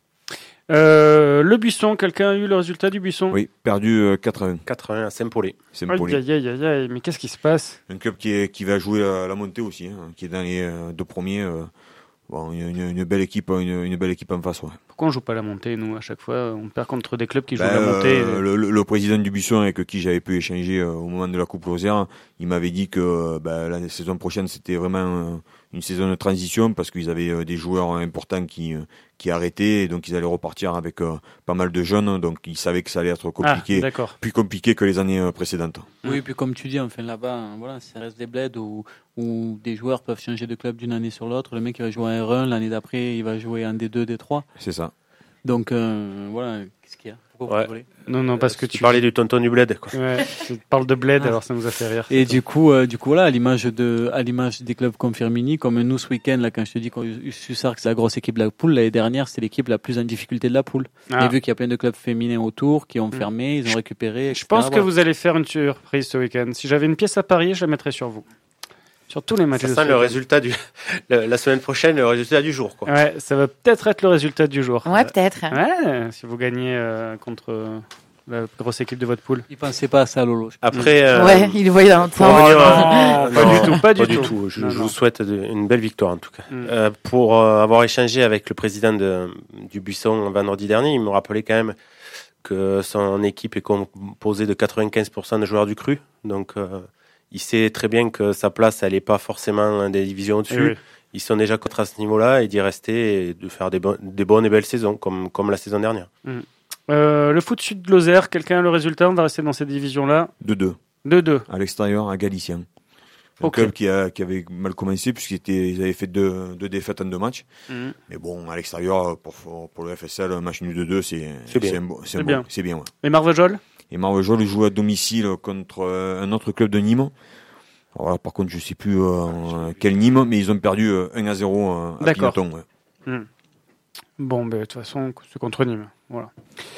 Euh, le Buisson, quelqu'un a eu le résultat du Buisson? Oui, perdu euh, quatre à un. quatre à un à Saint-Paulé. Saint-Paulé. Aïe, aïe, aïe, aïe, mais qu'est-ce qui se passe? Un club qui, est, qui va jouer la, la montée aussi, hein, qui est dans les euh, deux premiers. Euh, bon, une, une belle équipe, une, une belle équipe en face. Ouais. Pourquoi on joue pas la montée, nous, à chaque fois? On perd contre des clubs qui ben, jouent la montée. Euh, le, le, le président du Buisson, avec qui j'avais pu échanger euh, au moment de la Coupe Lozère, il m'avait dit que ben, la saison prochaine, c'était vraiment euh, une saison de transition, parce qu'ils avaient euh, des joueurs importants qui, euh, qui arrêtaient, et donc ils allaient repartir avec euh, pas mal de jeunes, donc ils savaient que ça allait être compliqué, ah, plus compliqué que les années euh, précédentes. Oui, et puis comme tu dis, enfin là-bas, voilà, ça reste des bleds où, où des joueurs peuvent changer de club d'une année sur l'autre. Le mec il va jouer en R un, l'année d'après il va jouer en D deux, D trois. C'est ça. Donc euh, voilà, qu'est-ce qu'il y a? Pourquoi ouais. vous voulez? Non, non, parce que tu, tu parlais du tonton du bled, quoi. Ouais, tu parles de bled, ah. alors ça nous a fait rire. Et du coup, euh, du coup, voilà, à l'image de, à l'image des clubs comme Firmini, comme nous ce week-end, là, quand je te dis que Sussargues, c'est la grosse équipe de la poule, l'année dernière, c'est l'équipe la plus en difficulté de la poule. Ah. Et vu qu'il y a plein de clubs féminins autour, qui ont fermé, ils ont récupéré, et cetera. Je pense que voilà. vous allez faire une surprise ce week-end. Si j'avais une pièce à parier, je la mettrais sur vous. Sur tous les matchs. Ça sent le résultat du, le, la semaine prochaine, le résultat du jour, quoi. Ouais, ça va peut-être être le résultat du jour. Ouais, peut-être. Ouais, si vous gagnez euh, contre euh, la grosse équipe de votre poule. Il pensait pas à ça, Lolo. Après, euh, ouais, il le voyait dans l'autre sens. Oh, non, pas non, du tout, pas du pas tout. Du tout. Je, non, je non. vous souhaite de, une belle victoire, en tout cas. Mm. Euh, pour euh, avoir échangé avec le président de, du Buisson vendredi dernier, il me rappelait quand même que son équipe est composée de quatre-vingt-quinze pour cent de joueurs du cru. Donc, euh, il sait très bien que sa place, elle n'est pas forcément des divisions au-dessus. Oui. Ils sont déjà contre à ce niveau-là, et d'y rester et de faire des, bon, des bonnes et belles saisons, comme, comme la saison dernière. Mm. Euh, le foot sud de Lozère, quelqu'un a le résultat? On va rester dans cette division-là. deux deux. deux deux. À l'extérieur, à Galicien. Un okay. club qui, a, qui avait mal commencé, puisqu'ils étaient, ils avaient fait deux, deux défaites en deux matchs. Mm. Mais bon, à l'extérieur, pour, pour le F S L, un match nul de deux, c'est, c'est bien. C'est, un bon, c'est, c'est un bien. Bon, c'est bien. Ouais. Et Marvejols? Et Marvejols joue à domicile contre euh, un autre club de Nîmes. Alors là, par contre, je ne sais plus euh, quel Nîmes, mais ils ont perdu euh, un à zéro euh, à D'accord. Pigneton. Ouais. Mm. Bon, ben, de toute façon, c'est contre Nîmes. Voilà.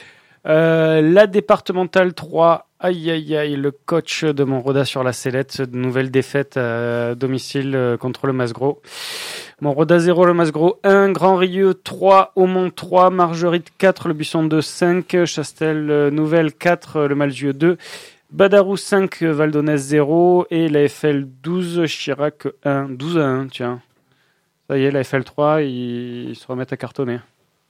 Euh, la départementale trois, aïe aïe aïe, le coach de Montroda sur la sellette, nouvelle défaite à domicile euh, contre le Masgros. Montroda zéro, le Masgros un, Grand Rieux trois, Aumont trois, Marguerite quatre, le Buisson deux cinq, Chastel euh, Nouvelle quatre, le Malzieu deux, Badarou cinq, Valdonès zéro et la F L douze, Chirac un, douze à un, tiens. Ça y est, la F L trois, ils, ils se remettent à cartonner.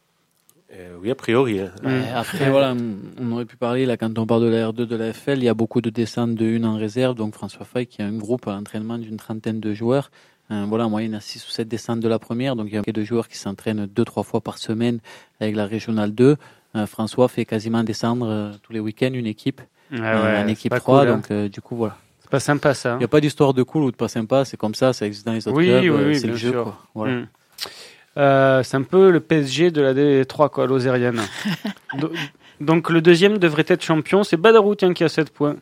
Euh, oui, a priori. Hein. Ouais, après, voilà, on aurait pu parler, là, quand on parle de la R deux de la F L, il y a beaucoup de descentes de une en réserve. Donc, François Fay, qui a un groupe à entraînement d'une trentaine de joueurs. Euh, voilà, en moyenne, à six ou sept descentes de la première. Donc, il y a des joueurs qui s'entraînent deux, trois fois par semaine avec la Régionale deux. Euh, François fait quasiment descendre euh, tous les week-ends une équipe. Ah ouais, euh, en équipe trois. Cool, hein. Donc, euh, du coup, voilà. C'est pas sympa, ça. Hein. Il n'y a pas d'histoire de cool ou de pas sympa. C'est comme ça, ça existe dans les autres oui, clubs. Oui, euh, oui, c'est le jeu, sûr. quoi. Voilà. Mmh. Euh, c'est un peu le P S G de la D trois, quoi, lozérienne. Do- donc le deuxième devrait être champion, c'est Badarou, tiens, qui a sept points,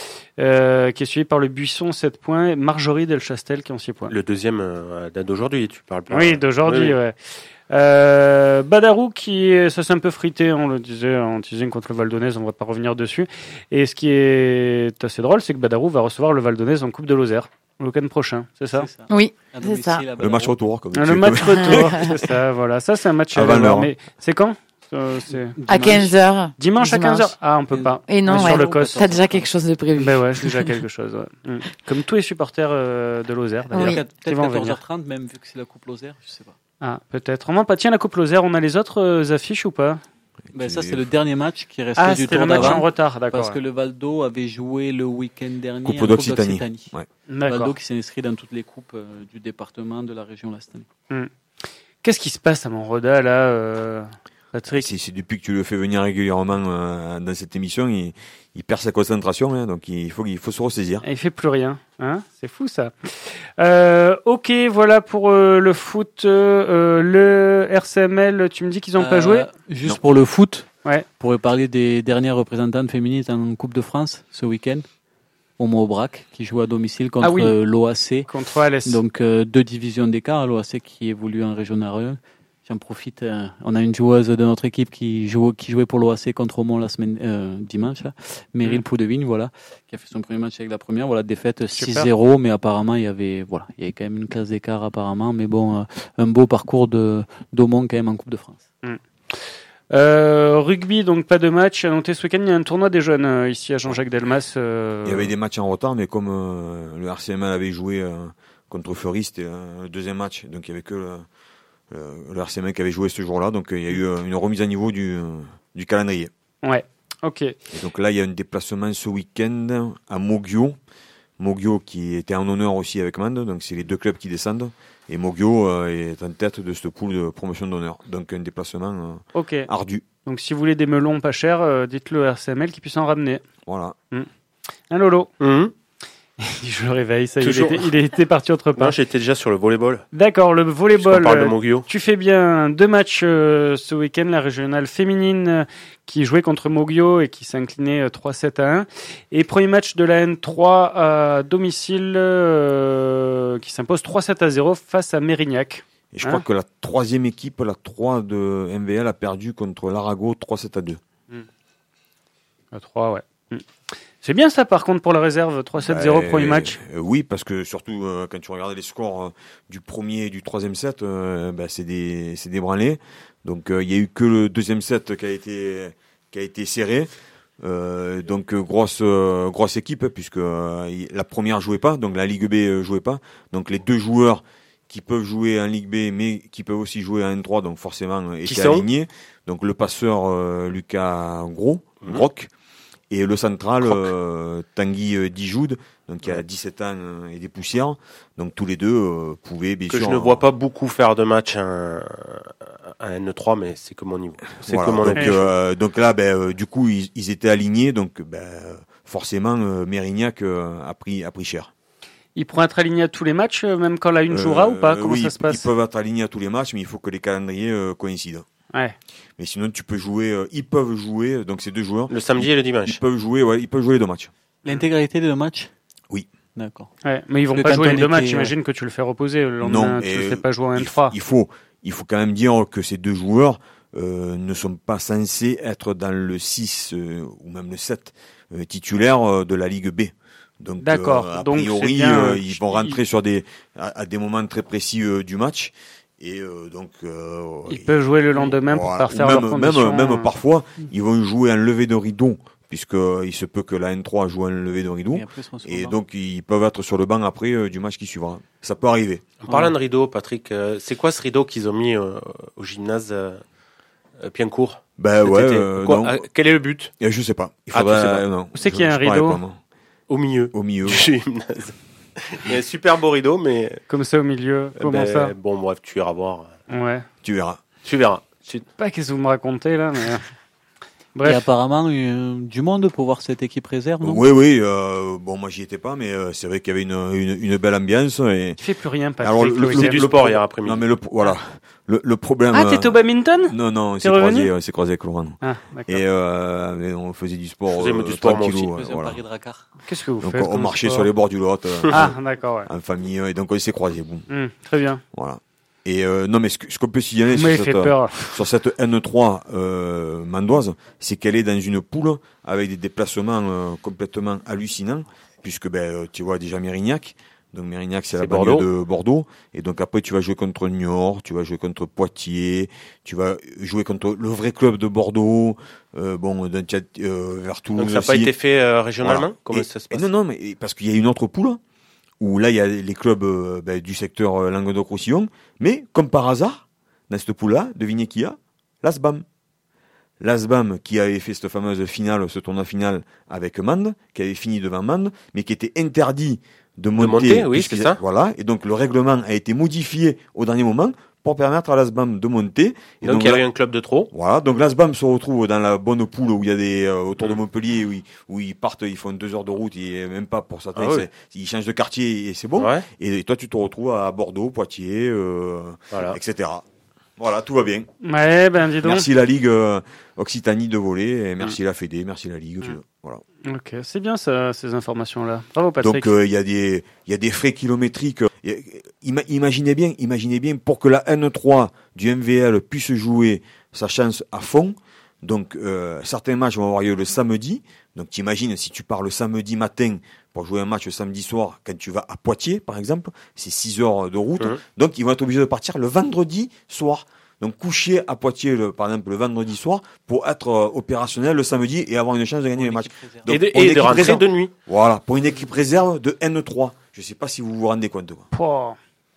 euh, qui est suivi par le Buisson, sept points, et Marjorie Delchastel qui a six points. Le deuxième euh, date d'aujourd'hui, tu parles pas. Oui, d'aujourd'hui, oui, oui. ouais. Euh, Badarou qui, ça s'est un peu frité, on le disait en teasing contre le Valdonez, on va pas revenir dessus. Et ce qui est assez drôle, c'est que Badarou va recevoir le Valdonez en Coupe de Lozère le week-end prochain, c'est ça, c'est ça. Oui, À c'est domicile, ça. à Le Badarou. match retour. Comme Ah, tu le sais. match retour, c'est ça, voilà. Ça, c'est un match à Avant voir, l'heure. mais c'est quand euh, c'est... À quinze heures. Dimanche à quinze heures. Ah, on peut pas. Et non, Mais ouais. sur le COS. T'as déjà quelque chose de prévu. Ben ouais, c'est déjà quelque chose. Ouais. Mm. Comme tous les supporters euh, de Lozère, d'ailleurs. Oui. Peut-être Qui vont quatorze venir. heures trente, même vu que c'est la Coupe Lozère, je sais pas. Ah, peut-être. On va pas. Tiens, la Coupe Lozère, on a les autres euh, affiches ou pas? Ben, ça, c'est le dernier match qui restait Ah, du c'était tour le match d'avant. en retard, d'accord. Parce que le Valdo avait joué le week-end dernier Coupe en d'Occitanie. Coupe d'Occitanie. Ouais. D'accord. Valdo qui s'est inscrit dans toutes les coupes euh, du département, de la région là cette année. Qu'est-ce qui se passe à Montroda, là, euh, Patrick? C'est, c'est depuis que tu le fais venir régulièrement euh, dans cette émission, il, il perd sa concentration, hein, donc il faut, il faut se ressaisir. Il fait plus rien, hein? C'est fou, ça. Euh, ok, voilà pour euh, le foot. Euh, le R C M L, tu me dis qu'ils n'ont pas Euh, joué? Juste Non. pour le foot, Ouais. pour parler des dernières représentantes féminines en Coupe de France ce week-end, Homo Aubrac qui joue à domicile contre Ah oui. euh, l'O A C. Contre Alès. Donc euh, deux divisions d'écart, l'O A C qui évolue en Régional un. J'en profite, euh, on a une joueuse de notre équipe qui joue, qui jouait pour l'O A C contre Aumont la semaine euh, dimanche, là. Meryl Mm. Poudevigne, voilà, qui a fait son premier match avec la première, voilà, défaite six Super. zéro, mais apparemment il y avait, voilà, il y avait quand même une classe d'écart apparemment, mais bon, euh, un beau parcours de d'Aumont quand même en Coupe de France. Euh, rugby, donc pas de match. À noter ce week-end, il y a un tournoi des jeunes euh, ici à Jean-Jacques Delmas. Euh... Il y avait des matchs en retard, mais comme euh, le R C M L avait joué euh, contre Fleury, c'était euh, le deuxième match, donc il y avait que le, le, le R C M L qui avait joué ce jour-là, donc euh, il y a eu euh, une remise à niveau du, euh, du calendrier. Ouais, ok. Et donc là, il y a un déplacement ce week-end à Moggio. Moggio qui était en honneur aussi avec Mende, donc c'est les deux clubs qui descendent. Et Moggio euh, est en tête de cette poule de promotion d'honneur. Donc un déplacement euh, Ok. ardu. Donc si vous voulez des melons pas chers, euh, dites-le au R C M L qui puisse en ramener. Voilà. Un Lolo. Mmh. Je le réveille, ça y est, il Toujours. était, il était parti autre part. Moi, j'étais déjà sur le volleyball. D'accord, le volleyball. On parle de euh, Moggio. Tu fais bien deux matchs euh, ce week-end, la régionale féminine euh, qui jouait contre Moggio et qui s'inclinait euh, trois sept à un. Et premier match de la N trois à domicile euh, qui s'impose trois sept à zéro face à Mérignac. Et je Hein crois que la troisième équipe, la trois de M V L, a perdu contre l'Arago trois sept à deux. À trois, ouais. Mm. C'est bien ça par contre pour la réserve, trois sept zéro Bah, premier euh, match. euh, oui, parce que surtout euh, quand tu regardais les scores euh, du premier et du troisième set, euh, bah, c'est des c'est des branlés. Donc euh, il y a eu que le deuxième set qui a été qui a été serré. Euh, donc euh, grosse euh, grosse équipe puisque euh, y- la première jouait pas, donc la Ligue B euh, jouait pas. Donc les deux joueurs qui peuvent jouer en Ligue B mais qui peuvent aussi jouer en N trois, donc forcément euh, Qui étaient sont alignés. Donc le passeur euh, Lucas Gros, Mhm. Groc. Et le central, Croc. euh, Tanguy euh, Dijoud, donc qui a dix-sept ans euh, et des poussières. Donc tous les deux euh, pouvaient bien Que sûr. je ne euh, vois pas beaucoup faire de match à, à N trois, mais c'est que mon niveau. C'est voilà. que mon donc, niveau. euh, donc là, ben, euh, du coup, ils, ils étaient alignés. Donc ben, forcément, euh, Mérignac euh, a pris a pris cher. Ils pourront être alignés à tous les matchs, euh, même quand la une jouera Euh, ou pas? Comment oui, ça se ils- passe? Ils peuvent être alignés à tous les matchs, mais il faut que les calendriers euh, coïncident. Ouais. Mais sinon, tu peux jouer. Euh, ils peuvent jouer. Donc ces deux joueurs. Le samedi et le Ils dimanche. peuvent jouer. Ouais, ils peuvent jouer les deux matchs. L'intégralité des deux matchs? Oui. D'accord. Ouais, mais ils vont Parce que pas quand jouer on les deux matchs. était, J'imagine que tu le fais reposer le lendemain. Non, tu et le fais pas jouer en il N trois. faut- Il faut, il faut quand même dire que ces deux joueurs euh, ne sont pas censés être dans le six euh, ou même le sept euh, titulaire euh, de la Ligue B. Donc, D'accord. Euh, a Donc, priori, bien, euh, ils vont rentrer sur des à, à des moments très précis euh, du match. Et euh, donc, euh, ils peuvent jouer le lendemain pour voilà. faire même, leurs conditions. même, même parfois, ils vont jouer en levée de rideau, puisque il se peut que la N trois joue en levée de rideau. Et, après, et donc, ils peuvent être sur le banc après euh, du match qui suivra. Ça peut arriver. En parlant de rideau, Patrick, euh, c'est quoi ce rideau qu'ils ont mis euh, au gymnase euh, Piencourt? Ben ouais. Euh, quoi, non. euh, quel est le but? Et je sais pas. Il ah, faudrait, tu sais pas. euh, non. Où c'est qu'il y a un je, je rideau? Au milieu. Au milieu. Du gymnase. Il y a un super beau rideau, mais. Comme ça au milieu. Comment ben, ça? Bon, bref, tu iras voir. Ouais. Tu verras. Tu verras. Je sais pas qu'est-ce que vous me racontez là, mais. Bref. Et apparemment, euh, du monde pour voir cette équipe réserve, non? Oui, oui. Euh, bon, moi, j'y étais pas, mais euh, c'est vrai qu'il y avait une, une, une belle ambiance. Et... Tu fais plus rien, Patrick. Alors, le, le, le, du le, sport le, hier après-midi. Non, mais le, voilà. Le, le problème. Ah, t'étais au badminton? Non, non, c'est revenu croisé, euh, c'est croisé avec Laurent. Ah, d'accord. Et euh, mais on faisait du sport. Je faisais euh, du sport, moi aussi. Ouais, voilà. Qu'est-ce que vous donc, faites? on marchait sport sur les bords du Lot. Euh, ah, d'accord, ouais. En famille, et donc on s'est croisés. Bon. Mmh, très bien. Voilà. Et euh, non, mais ce, ce qu'on peut signaler sur cette, peur. sur cette N trois euh, mandoise, c'est qu'elle est dans une poule avec des déplacements euh, complètement hallucinants, puisque ben tu vois déjà Mérignac. Donc Mérignac, c'est la banlieue de Bordeaux. Et donc après, tu vas jouer contre Niort, tu vas jouer contre Poitiers, tu vas jouer contre le vrai club de Bordeaux, euh, bon, d'un euh, vers Toulouse. Donc ça n'a pas été fait euh, régionalement voilà. Comment et, ça se passe? Non, non, mais parce qu'il y a une autre poule où là, il y a les clubs euh, ben, du secteur euh, Languedoc-Roussillon. Mais comme par hasard, dans cette poule-là, devinez qui y a? L'A S B A M. L'A S B A M qui avait fait cette fameuse finale, ce tournoi final avec Mende, qui avait fini devant Mende, mais qui était interdit de monter. De monter, oui, c'est ça. Voilà, et donc le règlement a été modifié au dernier moment pour permettre à l'A S B A M de monter. Et donc, donc il y avait un club de trop. Voilà, donc l'A S B A M se retrouve dans la bonne poule où il y a des euh, autour de Montpellier où ils, où ils partent, ils font deux heures de route et même pas pour certains, ah, oui. Ils changent de quartier et c'est bon. Ouais. Et toi tu te retrouves à Bordeaux, Poitiers, euh, voilà. et cetera. Voilà, tout va bien. Ouais, ben dis donc. Merci la Ligue euh, Occitanie de volley, et merci mmh. la Fédé, merci la Ligue. Mmh. Voilà. Ok, c'est bien ça, ces informations-là. Bravo Patrick. Donc il euh, y a des il y a des frais kilométriques. Ima- imaginez bien, imaginez bien pour que la N trois du M V L puisse jouer sa chance à fond. Donc euh, certains matchs vont avoir lieu le samedi. Donc t'imagines si tu pars le samedi matin pour jouer un match le samedi soir, quand tu vas à Poitiers par exemple, c'est six heures de route. Mmh. Donc ils vont être obligés de partir le vendredi soir. Donc coucher à Poitiers, le, par exemple, le vendredi soir, pour être euh, opérationnel le samedi et avoir une chance de gagner les matchs. Donc, et de, et de rentrer réserve, de nuit. Voilà, pour une équipe réserve de N trois. Je ne sais pas si vous vous rendez compte. Quoi.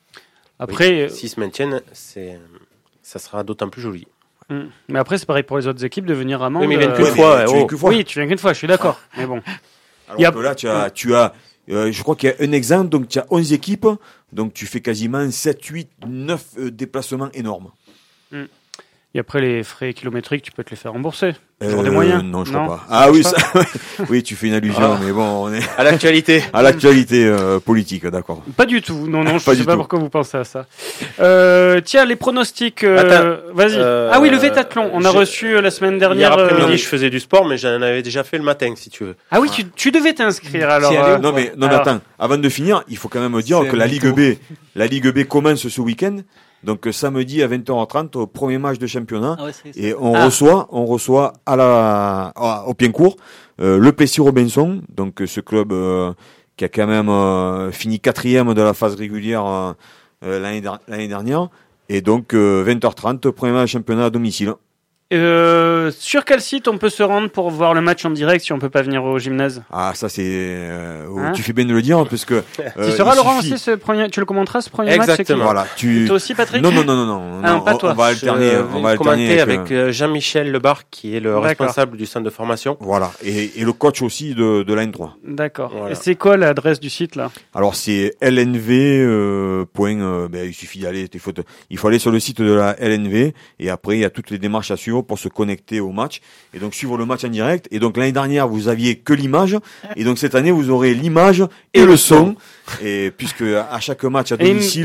Après, oui, s'ils se maintiennent, c'est, ça sera d'autant plus joli. Hum. Mais après, c'est pareil pour les autres équipes de venir à Mende. Oui, mais ils viennent qu'une euh, fois. Ouais, tu oh. qu'une fois. Oui, tu viens qu'une fois, je suis d'accord. Mais bon. Alors y a... que là, tu as, tu as euh, je crois qu'il y a un exemple, donc tu as onze équipes, donc tu fais quasiment sept, huit, neuf euh, déplacements énormes. Hum. Et après, les frais kilométriques, tu peux te les faire rembourser. Euh, des moyens. Non, je non, crois pas. Ah oui, ça, oui, tu fais une allusion, ah. mais bon, on est à l'actualité. À l'actualité euh, politique, d'accord. Pas du tout. Non, non, je pas sais pas tout. pourquoi vous pensez à ça. Euh, tiens, les pronostics. Euh, vas-y. Euh, ah oui, le vétathlon. On a je... reçu euh, la semaine dernière. Hier après-midi, euh... je faisais du sport, mais j'en avais déjà fait le matin, si tu veux. Ah oui, tu, tu devais t'inscrire alors. Si euh... Non, mais non, mais attends. Avant de finir, il faut quand même dire C'est que la Ligue B, la Ligue B commence ce week-end. Donc samedi à vingt heures trente au premier match de championnat ah ouais, c'est, c'est... et on ah. reçoit on reçoit à la à, au Piencourt euh, le Plessis Robinson, donc ce club euh, qui a quand même euh, fini quatrième de la phase régulière euh, l'année, l'année dernière et donc euh, vingt heures trente premier match de championnat à domicile. Euh, sur quel site on peut se rendre pour voir le match en direct si on peut pas venir au gymnase? Ah ça c'est euh, hein tu fais bien de le dire parce que euh, tu seras Laurent suffit... aussi ce premier tu le commenteras ce premier Exactement. match Exactement. Voilà, tu toi aussi Patrick? Non non non non non, ah, non pas on, toi. on va alterner Je on va alterner avec, avec euh... Jean-Michel Lebar qui est le D'accord. responsable du centre de formation. Voilà et, et le coach aussi de de la N trois. D'accord. Voilà. Et c'est quoi l'adresse du site là? Alors c'est L N V euh, point euh, ben il suffit d'aller il faut il faut aller sur le site de la L N V et après il y a toutes les démarches à suivre pour se connecter au match et donc suivre le match en direct et donc l'année dernière vous aviez que l'image et donc cette année vous aurez l'image et, et le son et puisque à chaque match à domicile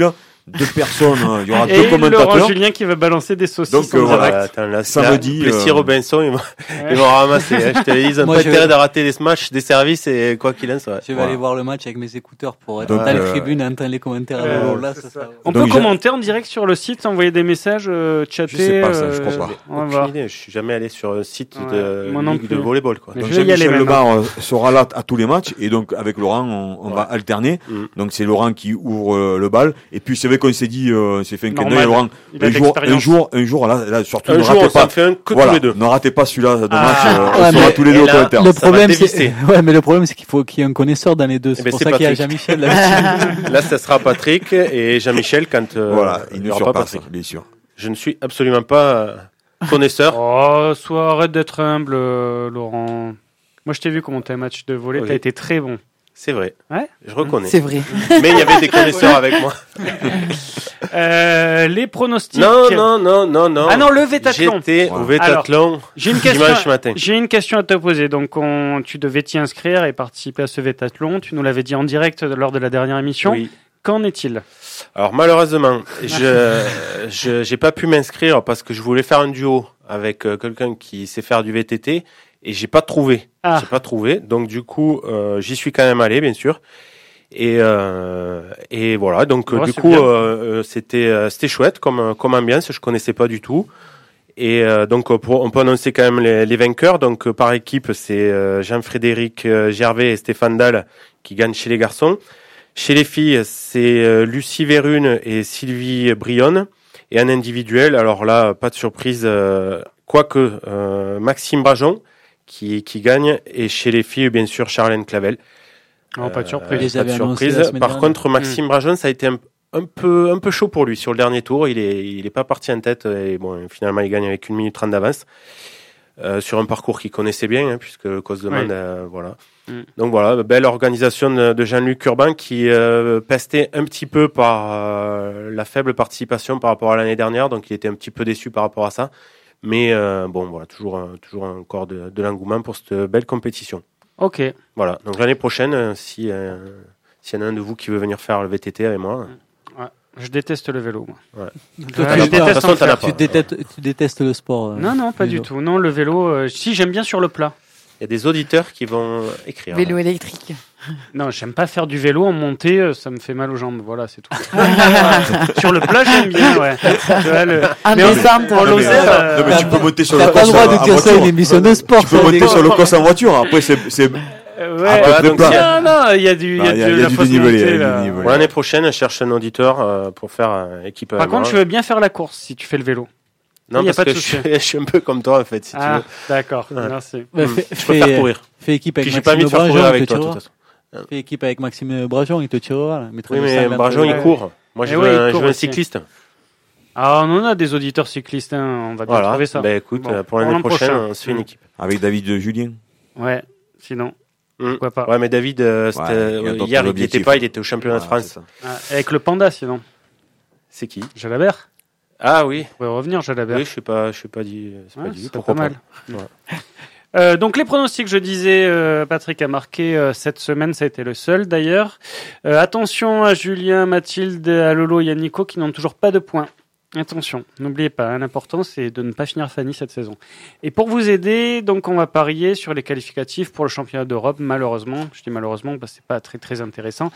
deux personnes, il y aura et deux commentateurs. Laurent Julien qui va balancer des saucisses. Donc, euh, voilà, Ah, attends, là, samedi, là, Plessis euh, Robinson, ils vont, ils vont ramasser. Hein. Je te l'ai dit, ils ont Moi, pas je- intérêt de rater des matchs, des services et quoi qu'il en soit. Je vais Voilà. aller voir le match avec mes écouteurs pour être Donc, dans la euh, tribune et entendre les commentaires. euh, Alors là, ça, ça- On Donc, peut j'ai- commenter en direct sur le site, envoyer des messages, euh, chatter. Je sais pas ça, je crois pas. On va Aucune voir. idée. Je suis jamais allé sur un site Ouais, de moi non ligue de plus. volleyball, quoi. Mais Donc je vais y aller Jean-Michel maintenant. Lebar euh, sera là à tous les matchs et donc avec Laurent on, on Ouais. va alterner. Mm. Donc c'est Laurent qui ouvre euh, le bal et puis c'est vrai qu'on s'est dit, euh, on s'est fait un clin Normal. d'œil Laurent. Il a Un de jour, un l'expérience. jour, un jour, là, là surtout Un ne jour, ratez on pas. s'en fait un que Voilà, tous les deux. ne ratez pas celui-là de Ah. match. euh, Ouais, on sera mais- tous les deux et au là- commentaire. Le ça va problème, dévisser. c'est, ouais, mais le problème, c'est qu'il faut qu'il y ait un connaisseur dans les deux. C'est Eh ben, pour c'est ça qu'il y a Patrick. Jean-Michel là-dessus. Là, ça sera Patrick et Jean-Michel quand euh, Voilà, il il n'y nous aura pas surpasse, Patrick. bien sûr. Je ne suis absolument pas euh, connaisseur. Oh, soit arrête d'être humble, euh, Laurent. Moi, je t'ai vu commenter un match de volley, Oui. t'as été très bon. C'est vrai. Ouais. Je reconnais. C'est vrai. Mais il y avait des connaisseurs avec moi. Euh, les pronostics. Non, non, non, non, non. Ah non, le Vétathlon. J'étais au Vétathlon J'ai une question. dimanche matin. J'ai une question à te poser. Donc, on, tu devais t'y inscrire et participer à ce Vétathlon. Tu nous l'avais dit en direct lors de la dernière émission. Oui. Qu'en est-il? Alors malheureusement, je je j'ai pas pu m'inscrire parce que je voulais faire un duo avec euh, quelqu'un qui sait faire du V T T et j'ai pas trouvé. Ah. J'ai pas trouvé. Donc du coup, euh, j'y suis quand même allé, bien sûr. Et euh, et voilà. Donc Ouais, euh, du c'est coup, bien. euh, euh, c'était euh, c'était chouette comme comme ambiance. Je connaissais pas du tout. Et euh, donc euh, pour, on peut annoncer quand même les, les vainqueurs. Donc euh, par équipe, c'est euh, Jean-Frédéric euh, Gervais et Stéphane Dalle qui gagnent chez les garçons. Chez les filles, c'est euh, Lucie Vérune et Sylvie Brionne. Et en individuel, alors là, pas de surprise, euh, quoique euh, Maxime Brajon qui, qui gagne. Et chez les filles, bien sûr, Charlène Clavel. Non, pas de Euh, surprise. les pas de avaient annoncés surprise. la semaine Par dernière. contre, Maxime Brajon, ça a été un, un peu un peu chaud pour lui sur le dernier tour. Il est il est pas parti en tête et bon, finalement, il gagne avec une minute trente d'avance. Euh, sur un parcours qu'il connaissait bien, hein, puisque le cause de Oui. Mende, euh, voilà. Mm. Donc voilà, belle organisation de, de Jean-Luc Urbain qui euh, pestait un petit peu par euh, la faible participation par rapport à l'année dernière, donc il était un petit peu déçu par rapport à ça. Mais euh, bon, voilà, toujours, un- toujours encore de, de l'engouement pour cette belle compétition. Ok. Voilà, donc l'année prochaine, euh, si euh, s'il y en a un de vous qui veut venir faire le V T T avec moi, Ouais. Je déteste le vélo, moi. Ouais. Toi, Ouais, tu je l'as pas. déteste De toute façon, en t'en faire. as pas. Tu détestes, tu détestes le sport. euh, Non, non, pas du vélo. tout. Non, le vélo, euh, si, j'aime bien sur le plat. il y a des auditeurs qui vont écrire. Vélo électrique. Non, j'aime pas faire du vélo en montée, euh, ça me fait mal aux jambes. Voilà, c'est tout. Sur le plat, j'aime bien, ouais. Tu vois, le... En Mais en- descente. en Non, mais, Lozère, non, euh, mais tu peux monter sur T'as le pas le course droit en de dire ça à une voiture. émission de sport. Tu peux ça, monter les sur le gars. course en voiture. Après, c'est, c'est, euh, à ouais. peu Voilà, près donc plat. s'il y a- Non, non, il y a du, il y a Ah, il y a- de il y a la du fausse dénivelé, montée, il y a du là. dénivelé. Pour l'année prochaine, je cherche un auditeur euh, pour faire euh, équipe Par avec contre, moi. je veux bien faire la course si tu fais le vélo. Non, il y a parce pas de que je souci. suis, je suis un peu comme toi, en fait, si tu Ah, veux. d'accord, Ouais. merci. Bah, Hmm. fais, Je peux faire fais- courir. fais équipe avec Puis j'ai pas envie de Maxime faire courir Brajon, avec il te toi, de toute tirera. façon. Fais équipe avec Maxime Brajon, il te tirera. là. Mettrai Oui, le mais sang, là, Brajon, là. il court. Moi, je Eh veux, ouais, il un, je court veux un aussi. cycliste. Ah, on en a des auditeurs cyclistes, hein, on va bien Voilà. trouver ça. Ben, écoute, Bon, euh, pour l'année l'an prochaine, prochain. on se fait une Hmm. équipe. Avec David de Julien. Ouais, sinon, Hmm. pourquoi pas. Ouais, mais David, euh, c'était, Ouais, il y a euh, d'autres hier, il n'y était objectifs. pas, il était au championnat Voilà, de France. c'est ça. Ah, avec le panda, sinon. C'est qui? Jalabert. Ah oui. On pourrait revenir, Jalabert. Oui, je sais pas, je sais pas dit, c'est Ouais, pas dit. c'est Pourquoi pas pas? mal. Ouais. Euh, donc les pronostics, je disais, euh, Patrick a marqué euh, cette semaine, ça a été le seul d'ailleurs. Euh, attention à Julien, Mathilde, à Lolo et à Nico qui n'ont toujours pas de points. Attention, n'oubliez pas, hein, l'important c'est de ne pas finir Fanny cette saison. Et pour vous aider, donc on va parier sur les qualificatifs pour le championnat d'Europe, malheureusement. Je dis malheureusement parce que c'est pas très très intéressant.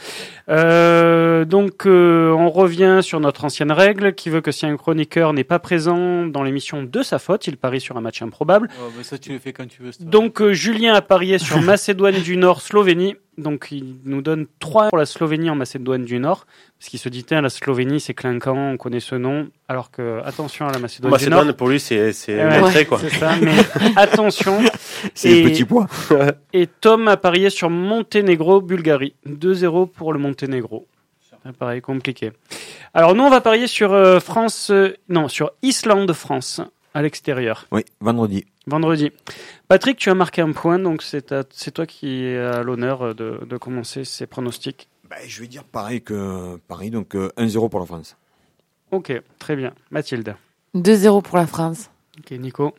Euh, donc euh, on revient sur notre ancienne règle qui veut que si un chroniqueur n'est pas présent dans l'émission de sa faute, il parie sur un match improbable. Oh, mais ça, tu le fais quand tu veux. ça. Donc euh, Julien a parié sur Macédoine du Nord, Slovénie. Donc il nous donne trois pour la Slovénie en Macédoine du Nord. Parce qu'il se dit, tiens, la Slovénie c'est clinquant, on connaît ce nom. Alors que, attention à la Macédoine du Nord. Macédoine, pour lui, c'est, c'est Ouais, l'entrée, quoi. C'est ça, mais attention. C'est Et- le petit poids. Et Tom a parié sur Monténégro, Bulgarie. deux zéro pour le Monténégro. Ça paraît compliqué. Alors nous, on va parier sur euh, France... euh, non, sur Islande-France, à l'extérieur. Oui, vendredi. Vendredi. Patrick, tu as marqué un point, donc c'est, ta- c'est toi qui es à l'honneur de, de commencer ces pronostics. Ben, je vais dire pareil que Paris, donc euh, un zéro pour la France. Ok, très bien. Mathilde. deux zéro pour la France. Ok, Nico.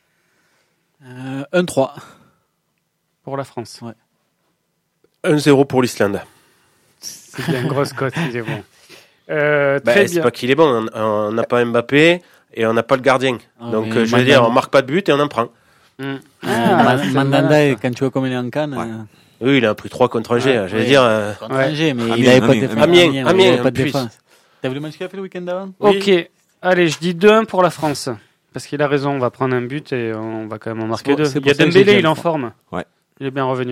Euh, un trois. Pour la France. un zéro pour l'Islande. C'est bien, grosse cote, c'est bon. Euh, bah, très c'est bien. pas qu'il est bon. On n'a pas Mbappé et on n'a pas le gardien. Ah, Donc, mais euh, je veux Mandanda- dire, on marque pas de but et on en prend. Mm. Ah, c'est Mandanda, malin, ça. quand tu vois comme il est en canne, Ouais. euh, Oui, il a pris trois contre Angers. Ouais, J'allais ouais. dire. euh, contre Ouais. Angers, mais Amiens, il avait pas de Amiens, défense. Amiens, ouais, il Amiens, avait pas en de plus. défense. T'as vu le match qu'il a fait le week-end d'avant? Ok. Allez, je dis deux un pour la France. Parce qu'il a raison, on va prendre un but et on va quand même en marquer pour- deux. c'est Il y a pour ça que Dembélé, j'ai dit il est en Alpha. forme. Ouais. Il est bien revenu.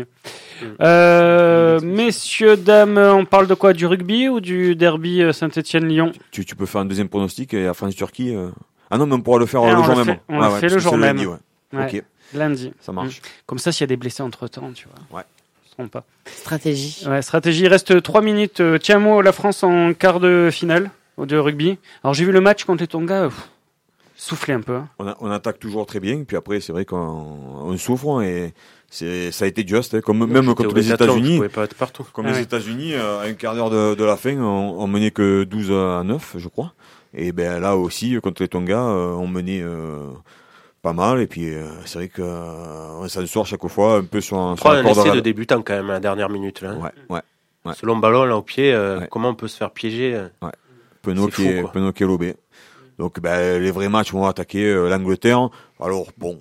Euh, messieurs, dames, on parle de quoi? Du rugby ou du derby euh, Saint-Etienne-Lyon? Tu, tu peux faire un deuxième pronostic et la France-Turquie. euh... Ah non, mais on pourra le faire Ah, euh, le on jour le même. fait- on Ouais, le ouais, fait le parce que jour c'est même. lundi, ouais. Ouais. Ok, Lundi. ça marche. Mm. Comme ça, s'il y a des blessés entre-temps, tu vois. Ouais. Ils seront pas. Stratégie. Ouais, stratégie. Il reste trois minutes. Euh, Tiens, moi, la France en quart de finale au de rugby. Alors, j'ai vu le match contre les Tonga. euh, pff, souffler un peu. Hein. On, a- on attaque toujours très bien, puis après, c'est vrai qu'on on souffre et c'est, ça a été juste, hein, comme même j'étais contre au les Décathlon, je États-Unis. pouvais pas être partout. Comme Ah les oui. États-Unis, euh, à un quart d'heure de, de la fin, on, on menait que douze à neuf, je crois. Et ben là aussi, contre les Tonga, euh, on menait euh, pas mal. Et puis, euh, c'est vrai qu'on euh, s'en sort chaque fois un peu sur un, On sur prend un un corps essai de d'arrêt. débutant quand même à la dernière minute. Là. Ouais, ouais. Ouais. Ce long ballon là au pied, euh, Ouais. comment on peut se faire piéger euh, Penaud C'est qui fou, est, quoi. Penaud qui est lobé. Donc, ben, les vrais matchs vont attaquer euh, l'Angleterre. Alors, bon,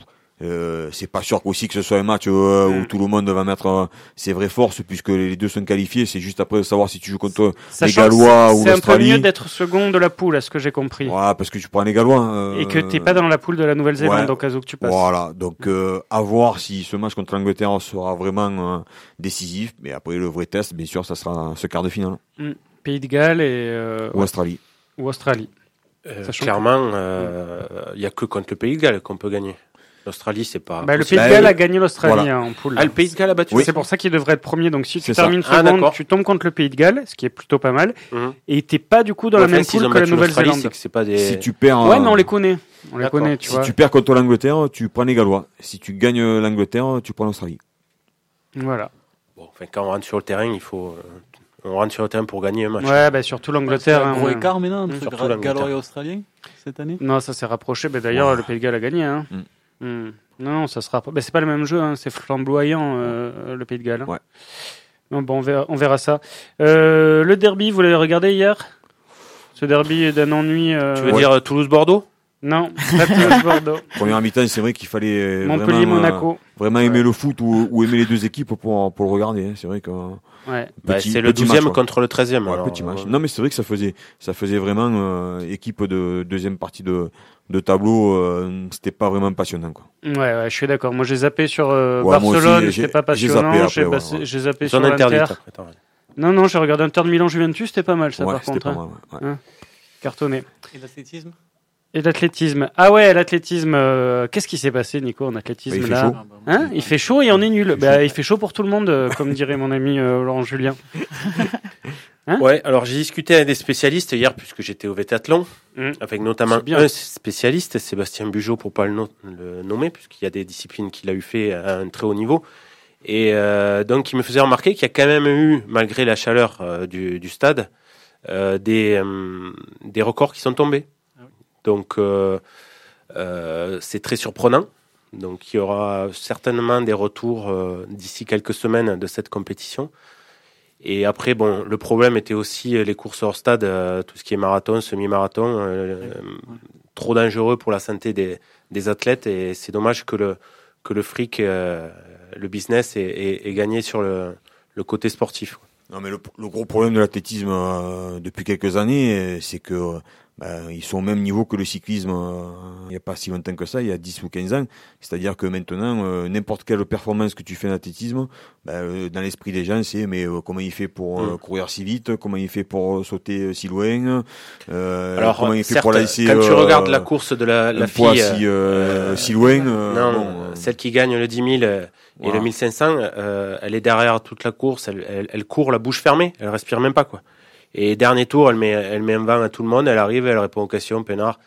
euh, c'est pas sûr qu'aussi que ce soit un match euh, où tout le monde va mettre euh, ses vraies forces, puisque les deux sont qualifiés. C'est juste après de savoir si tu joues contre les Sachant que Gallois c'est- ou c'est un peu mieux l'Australie. d'être second de la poule, à ce que j'ai compris. Voilà, parce que tu prends les Gallois. euh, Et que t'es pas dans la poule de la Nouvelle-Zélande, ouais. donc à où que tu passes. Voilà, donc euh, à voir si ce match contre l'Angleterre sera vraiment euh, décisif. Mais après, le vrai test, bien sûr, ça sera ce quart de finale. Mm. Pays de Galles et euh, Ou Australie. ou Australie. euh, Sachant Clairement, euh, il y a que contre le Pays de Galles qu'on peut gagner. L'Australie, c'est pas. Bah, le possible. Pays de Bah, Galles oui. a gagné l'Australie Voilà. hein, en poule. Ah, le Pays de Galles a battu. C'est pour ça qu'il devrait être premier. Donc si tu C'est ça. termines Ah, seconde, d'accord. tu tombes contre le Pays de Galles, ce qui est plutôt pas mal. Mhm. Et t'es pas du coup dans Ouais, la enfin, même s'ils poule ont que la battu l'Australie, Nouvelle-Zélande. c'est que c'est pas des. Si tu perds, Ouais, euh, mais on les connaît. On les D'accord. connaît, tu si vois. tu perds contre l'Angleterre, tu prends les Gallois. Si tu gagnes l'Angleterre, tu prends l'Australie. Voilà. Bon, enfin, quand on rentre sur le terrain, il faut. euh, On rentre sur le terrain pour gagner un match. Ouais, bah surtout l'Angleterre. C'est un hein, gros ouais. écart maintenant entre Surtout Gra- l'Angleterre. Gallois et Australiens cette année. Non, ça s'est rapproché. Bah, d'ailleurs, Ouais. le Pays de Galles a gagné. Hein. Mm. Mm. Non, non, ça sera. Bah, c'est pas le même jeu. Hein. C'est flamboyant euh, le Pays de Galles. hein. Ouais. Non, bon, on verra, on verra ça. Euh, le derby, vous l'avez regardé hier? Ce derby est d'un ennui. euh, Tu veux Ouais. dire euh, Toulouse-Bordeaux? Non, pas Toulouse-Bordeaux. Première mi-temps, c'est vrai qu'il fallait euh, vraiment, Montpellier-Monaco. euh, vraiment aimer le foot ou, ou aimer les deux équipes pour, pour le regarder. hein. C'est vrai que Ouais. Bah, petit- c'est le petit douzième match, ouais. contre le treizième. Ouais, alors, petit match. euh, Non, mais c'est vrai que ça faisait, ça faisait vraiment euh, équipe de deuxième partie de, de tableau. Euh, c'était pas vraiment passionnant, quoi. Ouais, ouais, je suis d'accord. Moi, j'ai zappé sur euh, Ouais, moi aussi, Barcelone, j'ai- c'était pas j'ai passionnant. zappé après, J'ai ouais, bassé- ouais. j'ai zappé Zone sur interdite. l'Inter. après, attends, ouais. Non, non, j'ai regardé Inter de Milan-Juventus, c'était pas mal, ça, ouais, par c'était contre. pas hein. mal. Ouais. Hein, cartonné. Et l'athlétisme? Et l'athlétisme. Ah ouais, l'athlétisme. euh, Qu'est-ce qui s'est passé, Nico, en athlétisme Bah, il fait là chaud. Hein Il fait chaud et on est nul. Bah, il fait chaud pour tout le monde, euh, comme dirait mon ami euh, Laurent Julien. Hein Ouais, alors j'ai discuté avec des spécialistes hier, puisque j'étais au Vétathlon, Mm. avec notamment C'est bien. un spécialiste, Sébastien Bugeaud, pour pas le, no- le nommer, puisqu'il y a des disciplines qu'il a eu fait à un très haut niveau. Et euh, donc il me faisait remarquer qu'il y a quand même eu, malgré la chaleur euh, du, du stade, euh, des, euh, des records qui sont tombés. Donc euh, euh, c'est très surprenant. Donc il y aura certainement des retours euh, d'ici quelques semaines de cette compétition. Et après, bon, le problème était aussi euh, les courses hors stade, euh, tout ce qui est marathon, semi-marathon, euh, trop dangereux pour la santé des, des athlètes. Et c'est dommage que le, que le fric, euh, le business ait, ait, ait gagné sur le, le côté sportif. quoi. Non, mais le, le gros problème de l'athlétisme euh, depuis quelques années, euh, c'est que euh, ben, ils sont au même niveau que le cyclisme. euh, il n'y a pas si longtemps que ça, il y a dix ou quinze ans. C'est-à-dire que maintenant, euh, n'importe quelle performance que tu fais en athlétisme, ben, euh, dans l'esprit des gens, c'est mais euh, comment il fait pour euh, Mm. courir si vite, comment il fait pour euh, sauter euh, si loin, euh, Alors, comment il fait certes, pour lancer quand tu euh, regardes la course de la, la un poids fille, si, euh, si loin. euh, non, bon, euh, celle qui gagne le dix mille euh, et Voilà. le mille cinq cents, euh, elle est derrière toute la course, elle, elle, elle court la bouche fermée, elle respire même pas, quoi. Et dernier tour, elle met, elle met un vent à tout le monde, elle arrive, elle répond aux questions, peinard.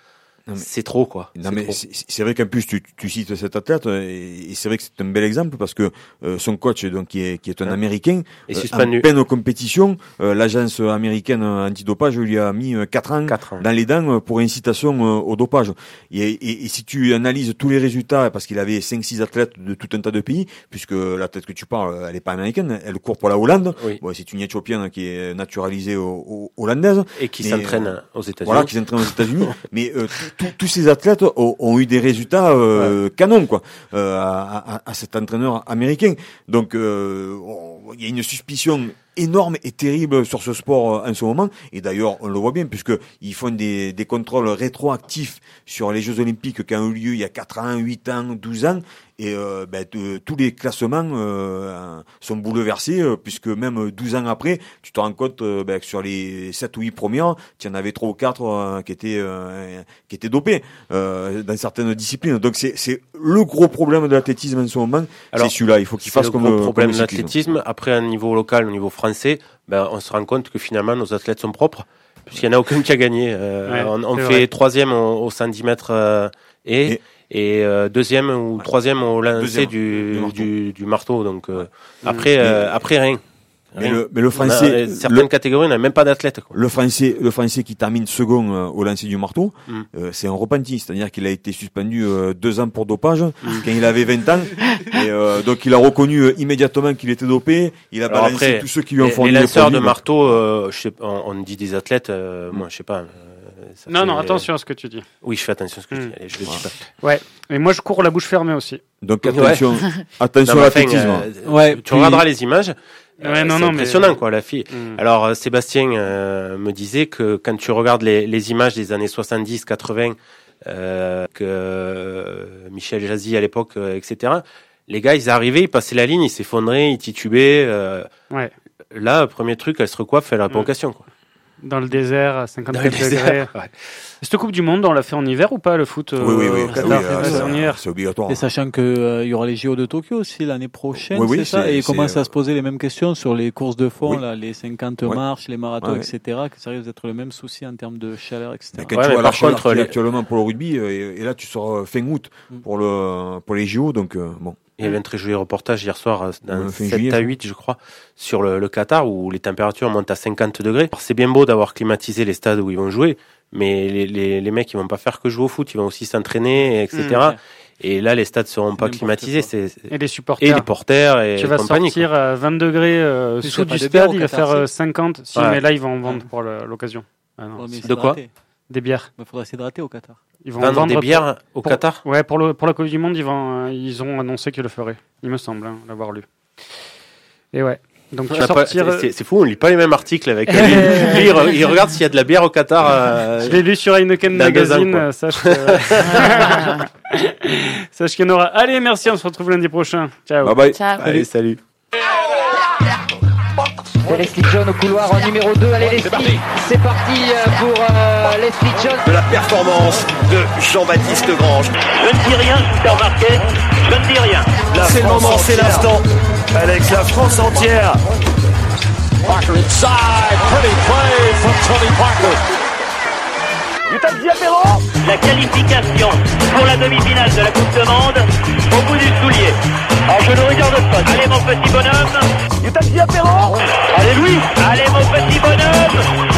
Non, mais, c'est trop quoi. Non c'est mais trop. c'est, c'est vrai qu'en plus tu, tu cites cet athlète et, et c'est vrai que c'est un bel exemple parce que euh, son coach donc qui est qui est un Ouais. Américain Et euh, suspendu. en pleine compétition, euh, l'agence américaine antidopage lui a mis euh, quatre ans, Quatre ans. dans les dents euh, pour incitation euh, au dopage. Et, et, et si tu analyses tous les résultats, parce qu'il avait cinq six athlètes de tout un tas de pays, puisque l'athlète que tu parles, elle est pas américaine, elle court pour la Hollande. Oui. Bon, c'est une Éthiopienne qui est naturalisée au, au, hollandaise. Et qui Mais, s'entraîne euh, aux États-Unis. Voilà, qui s'entraîne aux États-Unis. Mais euh, tout- tout- tous ces athlètes ont, ont eu des résultats euh, canons quoi, euh, à, à, à cet entraîneur américain. Donc euh, on- il y a une suspicion énorme et terrible sur ce sport euh, en ce moment. Et d'ailleurs, on le voit bien puisque ils font des, des contrôles rétroactifs sur les Jeux Olympiques qui ont eu lieu il y a quatre ans, huit ans, douze ans. Et euh, ben, de, tous les classements euh, sont bouleversés euh, puisque même douze ans après, tu te rends compte euh, ben, que sur les sept ou huit premières, tu en avais trois ou quatre euh, qui étaient euh, qui étaient dopés euh, dans certaines disciplines. Donc c'est c'est le gros problème de l'athlétisme en ce moment. Alors, c'est celui-là. Il faut qu'il C'est fasse le comme gros le problème comme de le cyclisme. l'athlétisme. Après, à un niveau local, au niveau français, ben, on se rend compte que finalement, nos athlètes sont propres, puisqu'il n'y en a aucun qui a gagné. Euh, Ouais, on on c'est fait vrai. troisième au, au cent dix mètres euh, et, Et- et euh, deuxième ou troisième au lancer Deuxième, du, du marteau. du, du marteau. Donc, euh, après, euh, après, rien. Mais Rien. le, mais le On a, français, euh, certaines le, catégories, on n'a même pas d'athlètes. quoi. le français, le français qui termine second euh, au lancer du marteau, Mm. euh, c'est un repenti. C'est-à-dire qu'il a été suspendu euh, deux ans pour dopage quand il avait vingt ans. Et euh, donc il a reconnu euh, immédiatement qu'il était dopé. Il a Alors balancé après, tous ceux qui lui ont Les, fourni les les lanceurs de produits. marteau, euh, je sais, pas, on, on dit des athlètes, euh, moi je sais pas. euh, ça Non, fait- non, attention à ce que tu dis. Oui, je fais attention à ce que je Mm. dis. Allez, je le dis pas. Ouais. Et moi, je cours la bouche fermée aussi. Donc attention, attention Non, à mais enfin, l'athlétisme. euh, Ouais, tu puis- regarderas les images. Ouais, euh, non, c'est non, impressionnant, mais- quoi, la fille. Mm. Alors, euh, Sébastien euh, me disait que quand tu regardes les, les images des années soixante-dix, quatre-vingts, euh, que euh, Michel Jazzy à l'époque, euh, et cetera, les gars, ils arrivaient, ils passaient la ligne, ils s'effondraient, ils titubaient. Euh, Ouais. là, premier truc, elle se recoiffe, elle a la convocation. Quoi. Dans le désert, à cinquante-quatre Dans le degrés. désert, ouais. Cette Coupe du Monde, on l'a fait en hiver ou pas, le foot euh, Oui, oui, oui. au oui, Qatar? euh, Ouais, c'est- c'est en hiver. c'est obligatoire. Et sachant que euh, il y aura les J O de Tokyo aussi l'année prochaine, Oui, oui, c'est ça. c'est- Et ils c'est, commencent euh, à se poser les mêmes questions sur les courses de fond, Oui. là, les cinquante Ouais. marches, les marathons, Ouais. et cetera. Que ça risque d'être le même souci en termes de chaleur, et cetera. Mais quand Ouais, tu mais vois la par chaleur contre, qu'il y a les- actuellement pour le rugby, euh, et, et là tu sors euh, fin août Mm. pour le pour les J O, donc euh, bon. Il y avait un très joli reportage hier soir, euh, dans Ouais, fin sept juillet, à ça. huit, je crois, sur le, le Qatar, où les températures montent à cinquante degrés. Alors, c'est bien beau d'avoir climatisé les stades où ils vont jouer, mais les, les, les mecs, ils vont pas faire que jouer au foot, ils vont aussi s'entraîner, et cetera. Mmh. Et là, les stades seront pas N'importe climatisés. quoi. C'est, Et les supporters. et les porteurs et Tu vas compagnie. sortir quoi. à vingt degrés euh, Plus, sous y a pas du de bière stade, au il va Qatar, faire euh, si. cinquante. Si, Ouais. mais là, ils vont en vendre pour le- l'occasion. Ah non. Ouais, mais De quoi s'hydrater. Des bières. Il faudra s'hydrater au Qatar. Ils vont en Vendre vendre des pour- bières au pour- Qatar. Ouais, pour, le, pour la Coupe du Monde, ils, vont, euh, ils ont annoncé qu'ils le feraient. Il me semble, hein, l'avoir lu. Et ouais. Donc, On tu a pas- sortir. euh, c'est, c'est- c'est fou, on lit pas les mêmes articles avec. lui, lui, il, re- il regarde s'il y a de la bière au Qatar. euh, Je l'ai lu sur Heineken dans deux ans, Magazine. quoi. euh, sache que... sache qu'il y en aura. Allez, merci, on se retrouve lundi prochain. Ciao. Bye bye. Ciao. Allez, salut. Leslie John au couloir en numéro deux. Allez, Leslie. C'est parti euh, pour euh, Leslie John. De la performance de Jean-Baptiste Grange. Je ne dis rien, je vous fais remarquer. Je ne dis rien. La c'est le moment, c'est l'instant. Alex, la France entière. Parker inside. Pretty play from Tony Parker. La qualification pour la demi-finale de la Coupe de Monde au bout du soulier. Alors je ne regarde pas. Allez mon petit bonhomme. Allez Louis. Allez mon petit bonhomme.